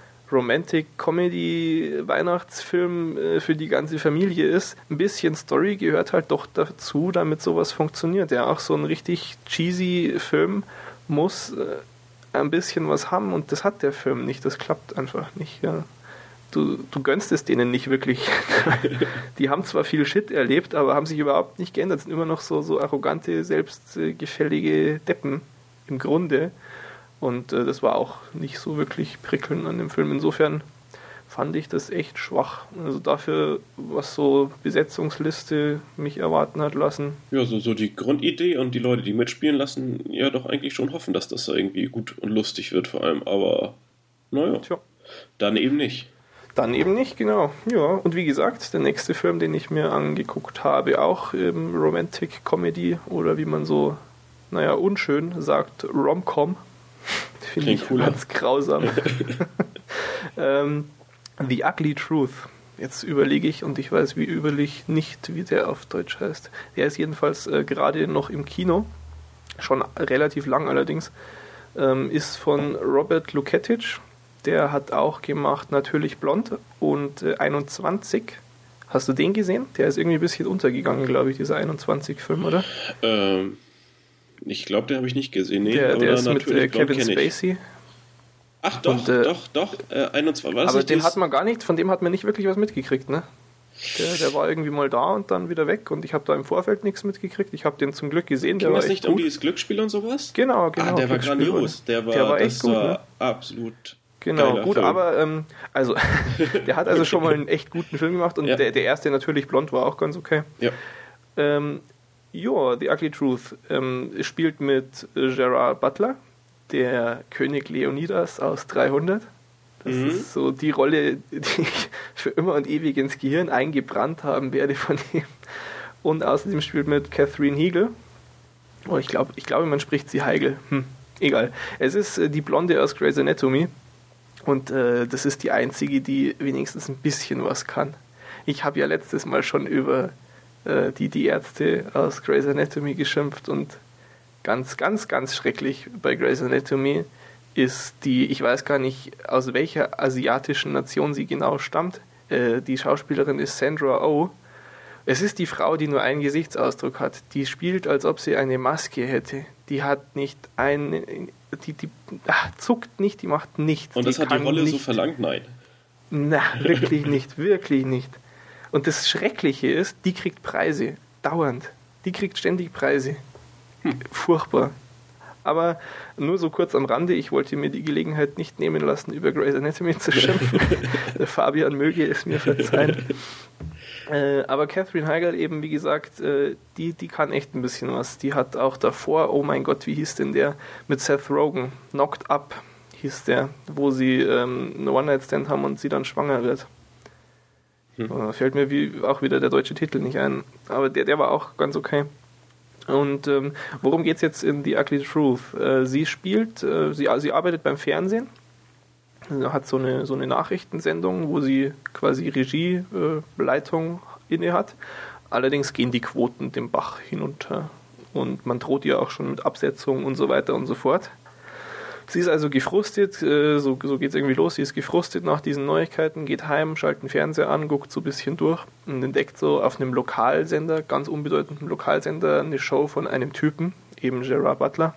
Romantic-Comedy-Weihnachtsfilm für die ganze Familie ist, ein bisschen Story gehört halt doch dazu, damit sowas funktioniert. Ja, auch so ein richtig cheesy Film muss ein bisschen was haben und das hat der Film nicht. Das klappt einfach nicht. Ja. Du gönnst es denen nicht wirklich. Die haben zwar viel Shit erlebt, aber haben sich überhaupt nicht geändert. Sind immer noch so arrogante, selbstgefällige Deppen im Grunde. Und das war auch nicht so wirklich prickelnd an dem Film. Insofern fand ich das echt schwach. Also dafür, was so Besetzungsliste mich erwarten hat lassen. Ja, so die Grundidee und die Leute, die mitspielen lassen, ja doch eigentlich schon hoffen, dass das irgendwie gut und lustig wird vor allem. Aber naja, dann eben nicht. Dann eben nicht, genau. Ja, und wie gesagt, der nächste Film, den ich mir angeguckt habe, auch Romantic Comedy oder wie man so, unschön sagt, Rom-Com. Finde ich ganz grausam. The Ugly Truth. Jetzt überlege ich und ich weiß nicht, wie der auf Deutsch heißt. Der ist jedenfalls gerade noch im Kino. Schon relativ lang allerdings. Ist von Robert Luketic. Der hat auch gemacht Natürlich Blond und 21. Hast du den gesehen? Der ist irgendwie ein bisschen untergegangen, glaube ich, dieser 21-Film, oder? Ich glaube, den habe ich nicht gesehen. Nee, der ist mit Kevin Spacey. Ach doch, doch. 21. War das aber den hat man gar nicht, von dem hat man nicht wirklich was mitgekriegt, ne? Der war irgendwie mal da und dann wieder weg und ich habe da im Vorfeld nichts mitgekriegt. Ich habe den zum Glück gesehen. Ging das nicht um dieses Glücksspiel und sowas? Genau. Der war grandios. Der war echt gut. Ne? Absolut. Genau, gut, Film. Aber der hat also schon mal einen echt guten Film gemacht und der erste Natürlich Blond war auch ganz okay. Ja. The Ugly Truth spielt mit Gerard Butler, der König Leonidas aus 300. Das ist so die Rolle, die ich für immer und ewig ins Gehirn eingebrannt haben werde von ihm. Und außerdem spielt mit Catherine Hegel. Oh, ich glaube, man spricht sie Heigl. Egal. Es ist die Blonde aus Grey's Anatomy. Und das ist die einzige, die wenigstens ein bisschen was kann. Ich habe ja letztes Mal schon über die Ärzte aus Grey's Anatomy geschimpft und ganz, ganz, ganz schrecklich bei Grey's Anatomy ist ich weiß gar nicht, aus welcher asiatischen Nation sie genau stammt. Die Schauspielerin ist Sandra Oh. Es ist die Frau, die nur einen Gesichtsausdruck hat. Die spielt, als ob sie eine Maske hätte. Die hat nicht die zuckt nicht, die macht nichts. Und das hat die Rolle nicht so verlangt? Nein. Na, wirklich nicht, wirklich nicht. Und das Schreckliche ist, die kriegt Preise, dauernd. Die kriegt ständig Preise. Furchtbar. Aber nur so kurz am Rande, ich wollte mir die Gelegenheit nicht nehmen lassen, über Grey's Anatomy zu schimpfen. Der Fabian möge es mir verzeihen. Aber Katherine Heigl eben, wie gesagt, die kann echt ein bisschen was. Die hat auch davor, oh mein Gott, wie hieß denn der, mit Seth Rogen, Knocked Up hieß der, wo sie eine One-Night-Stand haben und sie dann schwanger wird. Fällt mir auch wieder der deutsche Titel nicht ein. Aber der war auch ganz okay. Und worum geht's jetzt in The Ugly Truth? Sie spielt, sie arbeitet beim Fernsehen, hat so eine Nachrichtensendung, wo sie quasi Regieleitung inne hat. Allerdings gehen die Quoten den Bach hinunter und man droht ihr auch schon mit Absetzung und so weiter und so fort. Sie ist also gefrustet, so geht es irgendwie los, sie ist gefrustet nach diesen Neuigkeiten, geht heim, schaltet den Fernseher an, guckt so ein bisschen durch und entdeckt so auf einem Lokalsender, ganz unbedeutenden Lokalsender, eine Show von einem Typen, eben Gerard Butler.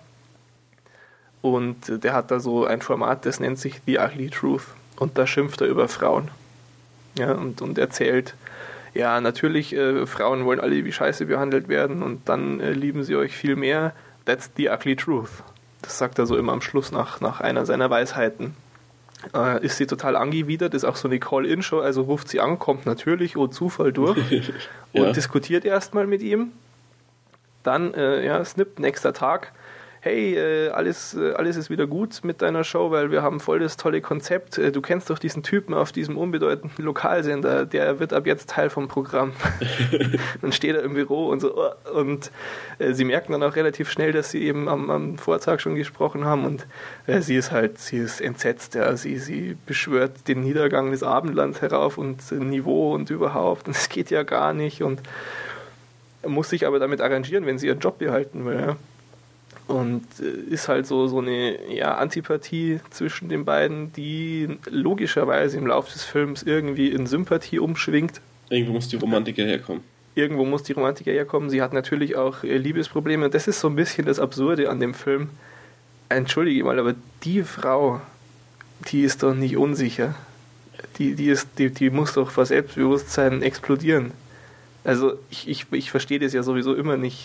Und der hat da so ein Format, das nennt sich The Ugly Truth. Und da schimpft er über Frauen. Ja, und erzählt, ja, natürlich, Frauen wollen alle wie Scheiße behandelt werden und dann lieben sie euch viel mehr. That's the ugly truth. Das sagt er so immer am Schluss nach einer seiner Weisheiten. Ist sie total angewidert, ist auch so eine Call-In-Show, also ruft sie an, kommt natürlich, oh Zufall durch und diskutiert erstmal mit ihm. Dann, snippt, nächster Tag. Hey, alles ist wieder gut mit deiner Show, weil wir haben voll das tolle Konzept. Du kennst doch diesen Typen auf diesem unbedeutenden Lokalsender, der wird ab jetzt Teil vom Programm. Dann steht er im Büro und so. Und sie merken dann auch relativ schnell, dass sie eben am Vortag schon gesprochen haben. Und sie ist entsetzt. Ja. Sie beschwört den Niedergang des Abendlands herauf und Niveau und überhaupt. Und es geht ja gar nicht. Und muss sich aber damit arrangieren, wenn sie ihren Job behalten will. Ja. Und ist halt so eine Antipathie zwischen den beiden, die logischerweise im Laufe des Films irgendwie in Sympathie umschwingt. Irgendwo muss die Romantiker herkommen. Sie hat natürlich auch Liebesprobleme. Und das ist so ein bisschen das Absurde an dem Film. Entschuldige mal, aber die Frau, die ist doch nicht unsicher. Die muss doch vor Selbstbewusstsein explodieren. Also ich verstehe das ja sowieso immer nicht.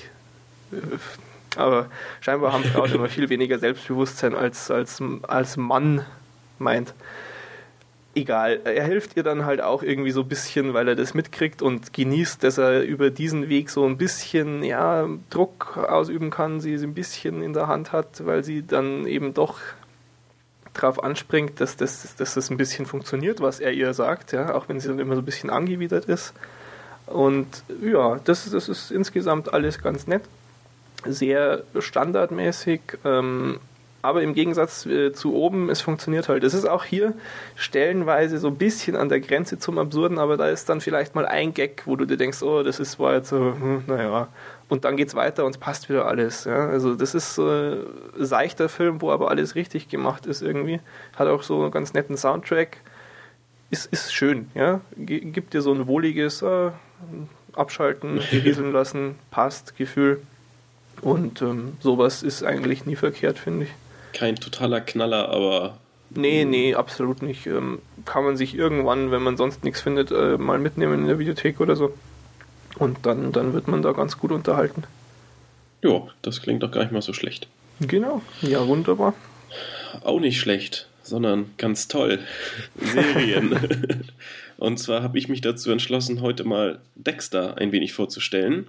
Aber scheinbar haben Frauen immer viel weniger Selbstbewusstsein als Mann meint. Egal, er hilft ihr dann halt auch irgendwie so ein bisschen, weil er das mitkriegt und genießt, dass er über diesen Weg so ein bisschen Druck ausüben kann, sie ein bisschen in der Hand hat, weil sie dann eben doch drauf anspringt, dass das ein bisschen funktioniert, was er ihr sagt, ja, auch wenn sie dann immer so ein bisschen angewidert ist. Und ja, das ist insgesamt alles ganz nett. Sehr standardmäßig, aber im Gegensatz zu oben, es funktioniert halt. Es ist auch hier stellenweise so ein bisschen an der Grenze zum Absurden, aber da ist dann vielleicht mal ein Gag, wo du dir denkst, oh, war jetzt so, naja. Und dann geht's weiter und es passt wieder alles. Ja? Also das ist ein seichter Film, wo aber alles richtig gemacht ist irgendwie. Hat auch so einen ganz netten Soundtrack. Ist schön, ja. Gibt dir so ein wohliges Abschalten, berieseln lassen, passt, Gefühl. Und sowas ist eigentlich nie verkehrt, finde ich. Kein totaler Knaller, aber... Nee, absolut nicht. Kann man sich irgendwann, wenn man sonst nichts findet, mal mitnehmen in der Videothek oder so. Und dann wird man da ganz gut unterhalten. Ja, das klingt doch gar nicht mal so schlecht. Genau, ja, wunderbar. Auch nicht schlecht, sondern ganz toll. Serien. Und zwar habe ich mich dazu entschlossen, heute mal Dexter ein wenig vorzustellen.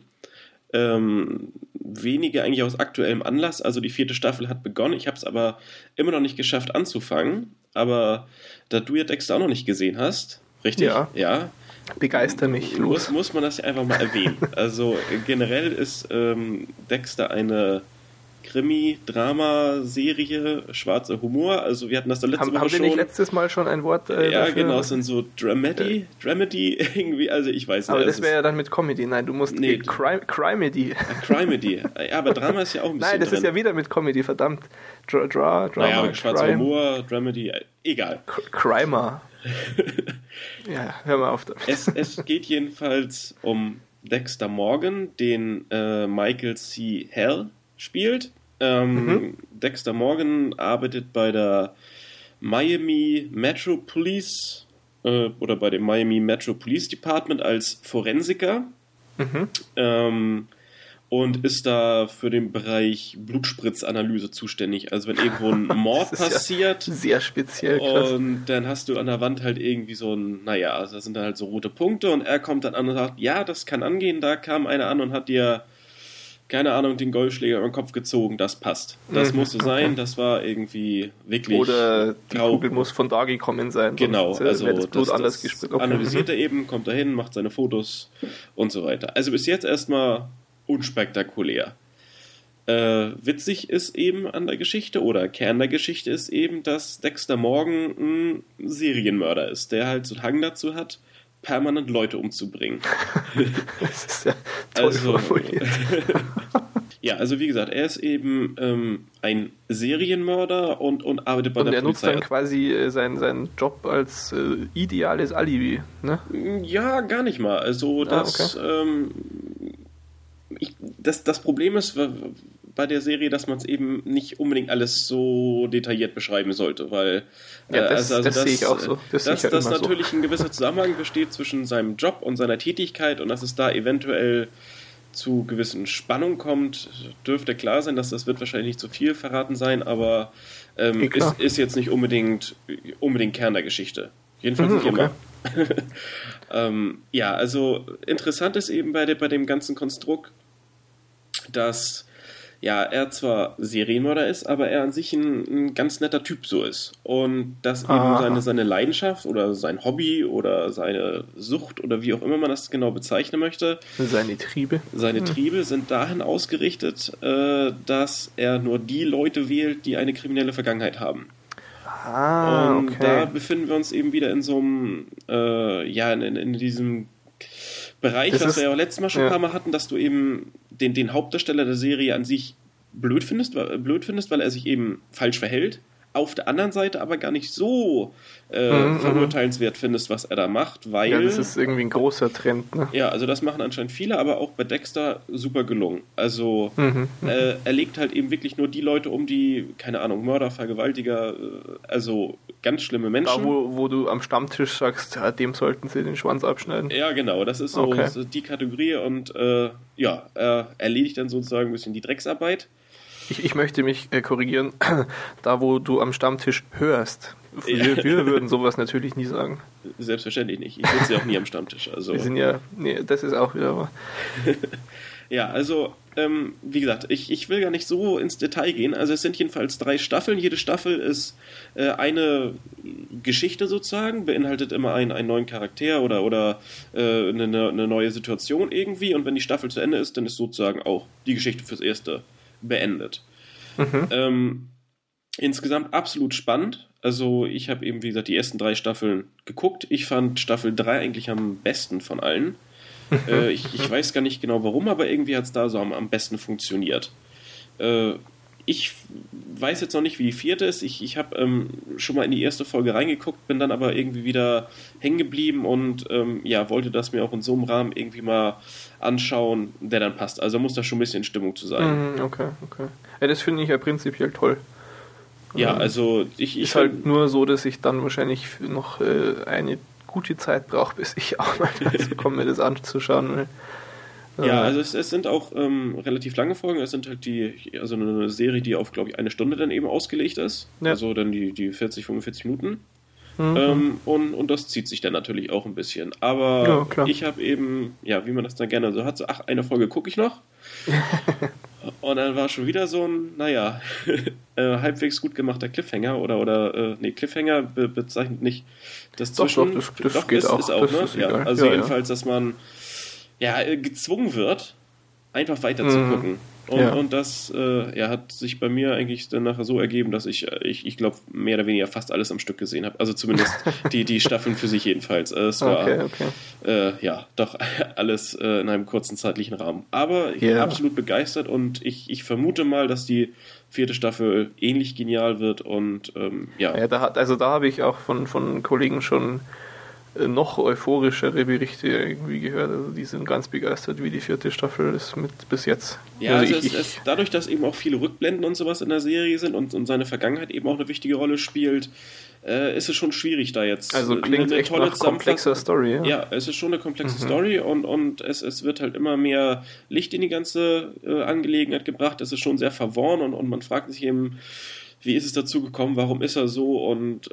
Wenige eigentlich aus aktuellem Anlass, also die 4. Staffel hat begonnen, ich habe es aber immer noch nicht geschafft anzufangen, aber da du ja Dexter auch noch nicht gesehen hast, richtig? Ja. Begeister mich. Muss man das ja einfach mal erwähnen. Also generell ist Dexter eine Krimi-Drama-Serie, schwarzer Humor. Also wir hatten das da letzte Woche schon. Haben wir nicht letztes Mal schon ein Wort ja, dafür? Genau, es sind so Dramedy irgendwie, also ich weiß nicht. Aber das wäre ja dann mit Comedy. Nein, du musst Crimedy. Crimedy. Ja, aber Drama ist ja auch ein bisschen Nein, das ist ja wieder mit Comedy, verdammt. Drama, naja, schwarzer Humor, Dramedy, egal. Crimer. Ja, hör mal auf damit. Es geht jedenfalls um Dexter Morgan, den Michael C. Hall spielt. Dexter Morgan arbeitet bei der Miami Metro Police oder bei dem Miami Metro Police Department als Forensiker. und ist da für den Bereich Blutspritzanalyse zuständig. Also wenn irgendwo ein Mord passiert, ja sehr speziell, krass. Und dann hast du an der Wand halt irgendwie so ein, also das sind dann halt so rote Punkte und er kommt dann an und sagt, ja, das kann angehen, da kam einer an und hat dir, keine Ahnung, den Golfschläger über den Kopf gezogen, das passt. Das musste sein, das war irgendwie wirklich... Oder die Kugel muss von da gekommen sein. Genau, also das Blut anders gespritzt. Okay. Analysiert er eben, kommt da hin, macht seine Fotos und so weiter. Also bis jetzt erstmal unspektakulär. Witzig ist eben an der Geschichte oder Kern der Geschichte ist eben, dass Dexter Morgan ein Serienmörder ist, der halt so einen Hang dazu hat, permanent Leute umzubringen. Das ist ja toll formuliert. Ja, also wie gesagt, er ist eben ein Serienmörder und arbeitet bei der Polizei. Und er nutzt dann quasi seinen Job als ideales Alibi, ne? Ja, gar nicht mal. Also das, das Problem ist bei der Serie, dass man es eben nicht unbedingt alles so detailliert beschreiben sollte, weil das sehe ich auch so. Dass natürlich ein gewisser Zusammenhang besteht zwischen seinem Job und seiner Tätigkeit und dass es da eventuell zu gewissen Spannungen kommt, dürfte klar sein, dass das wird wahrscheinlich nicht zu viel verraten sein, aber ist jetzt nicht unbedingt Kern der Geschichte. Jedenfalls nicht immer. Ja, also interessant ist eben bei dem ganzen Konstrukt, dass er zwar Serienmörder ist, aber er an sich ein ganz netter Typ so ist. Und dass eben seine Leidenschaft oder sein Hobby oder seine Sucht oder wie auch immer man das genau bezeichnen möchte. Seine Triebe. Seine Triebe sind dahin ausgerichtet, dass er nur die Leute wählt, die eine kriminelle Vergangenheit haben. Und da befinden wir uns eben wieder in so einem, in diesem Bereich, was wir ja auch letztes Mal schon ein paar Mal hatten, dass du eben den Hauptdarsteller der Serie an sich blöd findest, weil er sich eben falsch verhält. Auf der anderen Seite aber gar nicht so verurteilenswert findest, was er da macht, weil... Ja, das ist irgendwie ein großer Trend, ne? Ja, also das machen anscheinend viele, aber auch bei Dexter super gelungen. Also er legt halt eben wirklich nur die Leute um, die, keine Ahnung, Mörder, Vergewaltiger, also ganz schlimme Menschen. Da, wo du am Stammtisch sagst, ja, dem sollten sie den Schwanz abschneiden. Ja, genau, das ist so die Kategorie und er erledigt dann sozusagen ein bisschen die Drecksarbeit. Ich möchte mich korrigieren, da wo du am Stammtisch hörst. Wir würden sowas natürlich nie sagen. Selbstverständlich nicht. Ich sitze ja auch nie am Stammtisch. Also. Wir sind das ist auch wieder wahr. Ja, also, wie gesagt, ich will gar nicht so ins Detail gehen. Also es sind jedenfalls 3 Staffeln. Jede Staffel ist eine Geschichte sozusagen, beinhaltet immer einen neuen Charakter oder eine neue Situation irgendwie. Und wenn die Staffel zu Ende ist, dann ist sozusagen auch die Geschichte fürs Erste beendet. Insgesamt absolut spannend. Also ich habe eben, wie gesagt, die ersten 3 Staffeln geguckt. Ich fand Staffel 3 eigentlich am besten von allen. Ich weiß gar nicht genau warum, aber irgendwie hat es da so am besten funktioniert. Ich weiß jetzt noch nicht, wie die 4. ist. Ich habe schon mal in die erste Folge reingeguckt, bin dann aber irgendwie wieder hängen geblieben und wollte das mir auch in so einem Rahmen irgendwie mal anschauen, der dann passt. Also muss da schon ein bisschen Stimmung zu sein. Okay. Ja, das finde ich ja prinzipiell toll. Ja, also ich ist halt nur so, dass ich dann wahrscheinlich noch eine gute Zeit brauche, bis ich auch mal dazu komme, mir das anzuschauen. Ja, also es sind auch relativ lange Folgen. Es sind halt eine Serie, die auf, glaube ich, 1 Stunde dann eben ausgelegt ist. Ja. Also dann die 40, 45 Minuten. Und das zieht sich dann natürlich auch ein bisschen. Aber ich habe eben, wie man das dann gerne so hat, eine Folge gucke ich noch. Und dann war schon wieder so ein, halbwegs gut gemachter Cliffhanger Cliffhanger bezeichnet nicht das Zwischen. Doch, das geht auch. Ist auch, ne? Also jedenfalls, dass man gezwungen wird, einfach weiter zu gucken. Und das hat sich bei mir eigentlich dann nachher so ergeben, dass ich glaube, mehr oder weniger fast alles am Stück gesehen habe. Also zumindest die Staffeln für sich jedenfalls. Es war doch alles in einem kurzen zeitlichen Rahmen. Aber ich bin absolut begeistert und ich vermute mal, dass die 4. Staffel ähnlich genial wird und da habe ich auch von Kollegen schon noch euphorischere Berichte irgendwie gehört. Also die sind ganz begeistert, wie die 4. Staffel ist mit bis jetzt. Ja, also dadurch, dass eben auch viele Rückblenden und sowas in der Serie sind und seine Vergangenheit eben auch eine wichtige Rolle spielt, ist es schon schwierig da jetzt. Also klingt echt nach komplexer Story. Ja, es ist schon eine komplexe Story und es wird halt immer mehr Licht in die ganze Angelegenheit gebracht. Es ist schon sehr verworren und man fragt sich eben, wie ist es dazu gekommen, warum ist er so und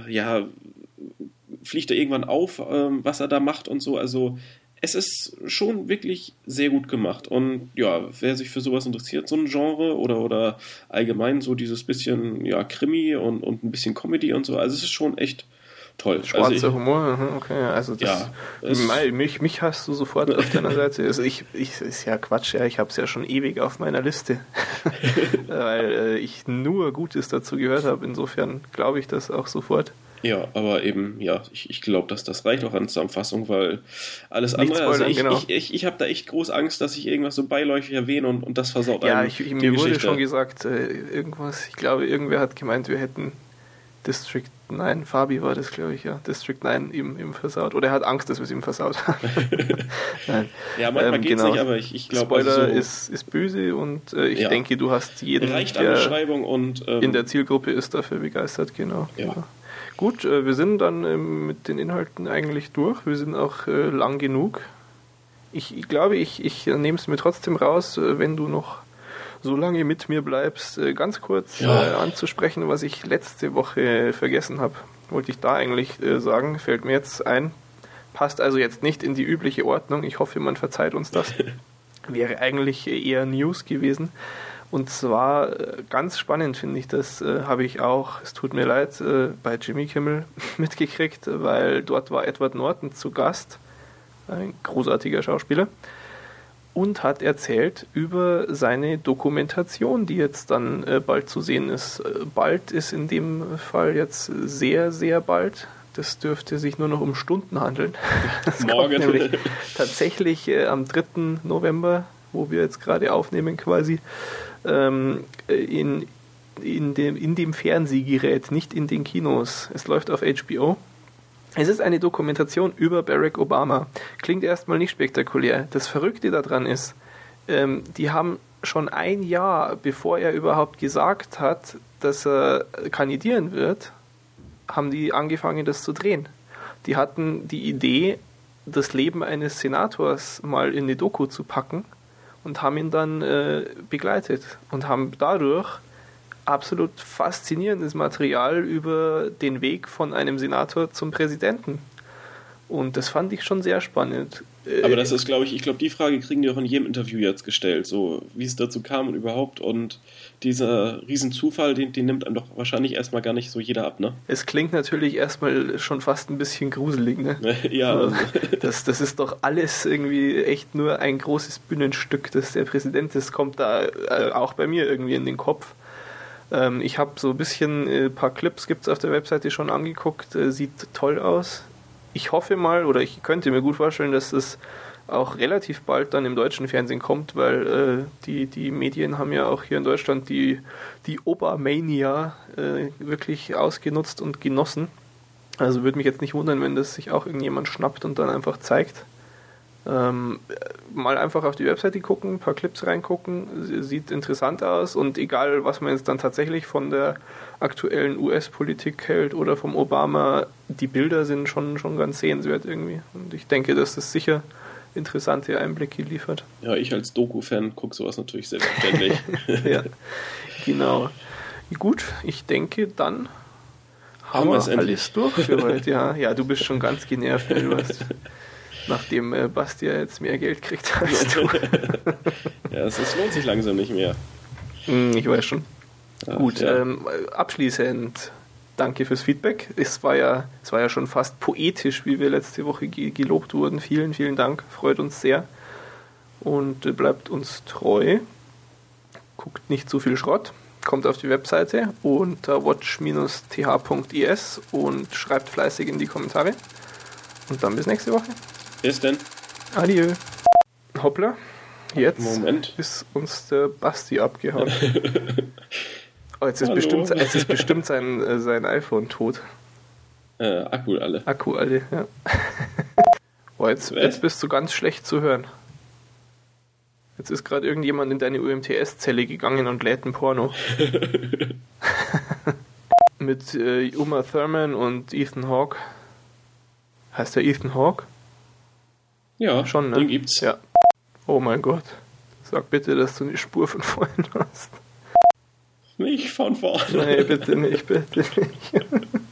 fliegt er irgendwann auf, was er da macht und so. Also es ist schon wirklich sehr gut gemacht. Und ja, wer sich für sowas interessiert, so ein Genre oder allgemein so dieses bisschen Krimi und ein bisschen Comedy und so, also es ist schon echt toll. Schwarzer Humor, okay. Also das, mich hast du sofort auf deiner Seite. Also ist ja Quatsch, ich habe es ja schon ewig auf meiner Liste, weil ich nur Gutes dazu gehört habe. Insofern glaube ich das auch sofort. Ja, aber eben, ich glaube, dass das reicht auch an Zusammenfassung, weil alles andere, also ich habe da echt groß Angst, dass ich irgendwas so beiläufig erwähne und das versaut einem die mir Geschichte. Wurde schon gesagt, irgendwas, ich glaube, irgendwer hat gemeint, wir hätten District 9, Fabi war das, glaube ich, District 9 ihm versaut. Oder er hat Angst, dass wir es ihm versaut haben. Nein. Ja, manchmal geht's nicht, aber ich glaube... Spoiler ist böse und ich denke, du hast jeden, reicht an Beschreibung und in der Zielgruppe ist dafür begeistert, genau. Ja. Gut, wir sind dann mit den Inhalten eigentlich durch. Wir sind auch lang genug. Ich glaube, ich nehme es mir trotzdem raus, wenn du noch so lange mit mir bleibst, ganz kurz anzusprechen, was ich letzte Woche vergessen habe. Wollte ich da eigentlich sagen, fällt mir jetzt ein. Passt also jetzt nicht in die übliche Ordnung. Ich hoffe, man verzeiht uns das. Wäre eigentlich eher News gewesen. Und zwar ganz spannend finde ich, das habe ich auch, es tut mir leid, bei Jimmy Kimmel mitgekriegt, weil dort war Edward Norton zu Gast, ein großartiger Schauspieler, und hat erzählt über seine Dokumentation, die jetzt dann bald zu sehen ist. Bald ist in dem Fall jetzt sehr, sehr bald. Das dürfte sich nur noch um Stunden handeln. Das Morgen. Kommt nämlich tatsächlich am 3. November, wo wir jetzt gerade aufnehmen quasi, in dem Fernsehgerät, nicht in den Kinos. Es läuft auf HBO. Es ist eine Dokumentation über Barack Obama. Klingt erstmal nicht spektakulär. Das Verrückte daran ist, die haben schon ein Jahr, bevor er überhaupt gesagt hat, dass er kandidieren wird, haben die angefangen, das zu drehen. Die hatten die Idee, das Leben eines Senators mal in eine Doku zu packen und haben ihn dann begleitet und haben dadurch absolut faszinierendes Material über den Weg von einem Senator zum Präsidenten. Und das fand ich schon sehr spannend. Aber das ist, glaube ich, die Frage kriegen die auch in jedem Interview jetzt gestellt, so wie es dazu kam und überhaupt. Und dieser Riesenzufall, den nimmt einem doch wahrscheinlich erstmal gar nicht so jeder ab, ne? Es klingt natürlich erstmal schon fast ein bisschen gruselig, ne? Ja. Also. Das ist doch alles irgendwie echt nur ein großes Bühnenstück, dass der Präsident, das kommt da auch bei mir irgendwie in den Kopf. Ich habe so ein bisschen, ein paar Clips gibt es auf der Webseite schon angeguckt, sieht toll aus. Ich hoffe mal, oder ich könnte mir gut vorstellen, dass das auch relativ bald dann im deutschen Fernsehen kommt, weil die Medien haben ja auch hier in Deutschland die Obamania wirklich ausgenutzt und genossen. Also würde mich jetzt nicht wundern, wenn das sich auch irgendjemand schnappt und dann einfach zeigt. Mal einfach auf die Webseite gucken, ein paar Clips reingucken, sieht interessant aus und egal, was man jetzt dann tatsächlich von der aktuellen US-Politik hält oder vom Obama, die Bilder sind schon ganz sehenswert irgendwie und ich denke, dass das sicher interessante Einblicke liefert. Ja, ich als Doku-Fan gucke sowas natürlich selbstverständlich. Ja, genau. Gut, ich denke, dann haben wir alles durch für heute. Ja, du bist schon ganz genervt, wenn du hast... Nachdem Basti jetzt mehr Geld kriegt als du. Ja, es lohnt sich langsam nicht mehr. Ich weiß schon. Ach, gut, ja. Abschließend danke fürs Feedback. Es war ja schon fast poetisch, wie wir letzte Woche gelobt wurden. Vielen, vielen Dank, freut uns sehr. Und bleibt uns treu. Guckt nicht zu viel Schrott. Kommt auf die Webseite unter watch-th.is und schreibt fleißig in die Kommentare. Und dann bis nächste Woche. Bis denn. Adieu. Hoppla. Jetzt Moment. ist uns der Basti abgehauen. Oh, jetzt ist bestimmt sein iPhone tot. Akku alle. Akku alle, ja. Boah, jetzt bist du ganz schlecht zu hören. Jetzt ist gerade irgendjemand in deine UMTS-Zelle gegangen und lädt ein Porno. Mit Uma Thurman und Ethan Hawke. Heißt der Ethan Hawke? Ja, schon, ne? Den gibt's. Ja. Oh mein Gott. Sag bitte, dass du eine Spur von vorhin hast. Nicht von vorne. Nee, bitte nicht, bitte nicht.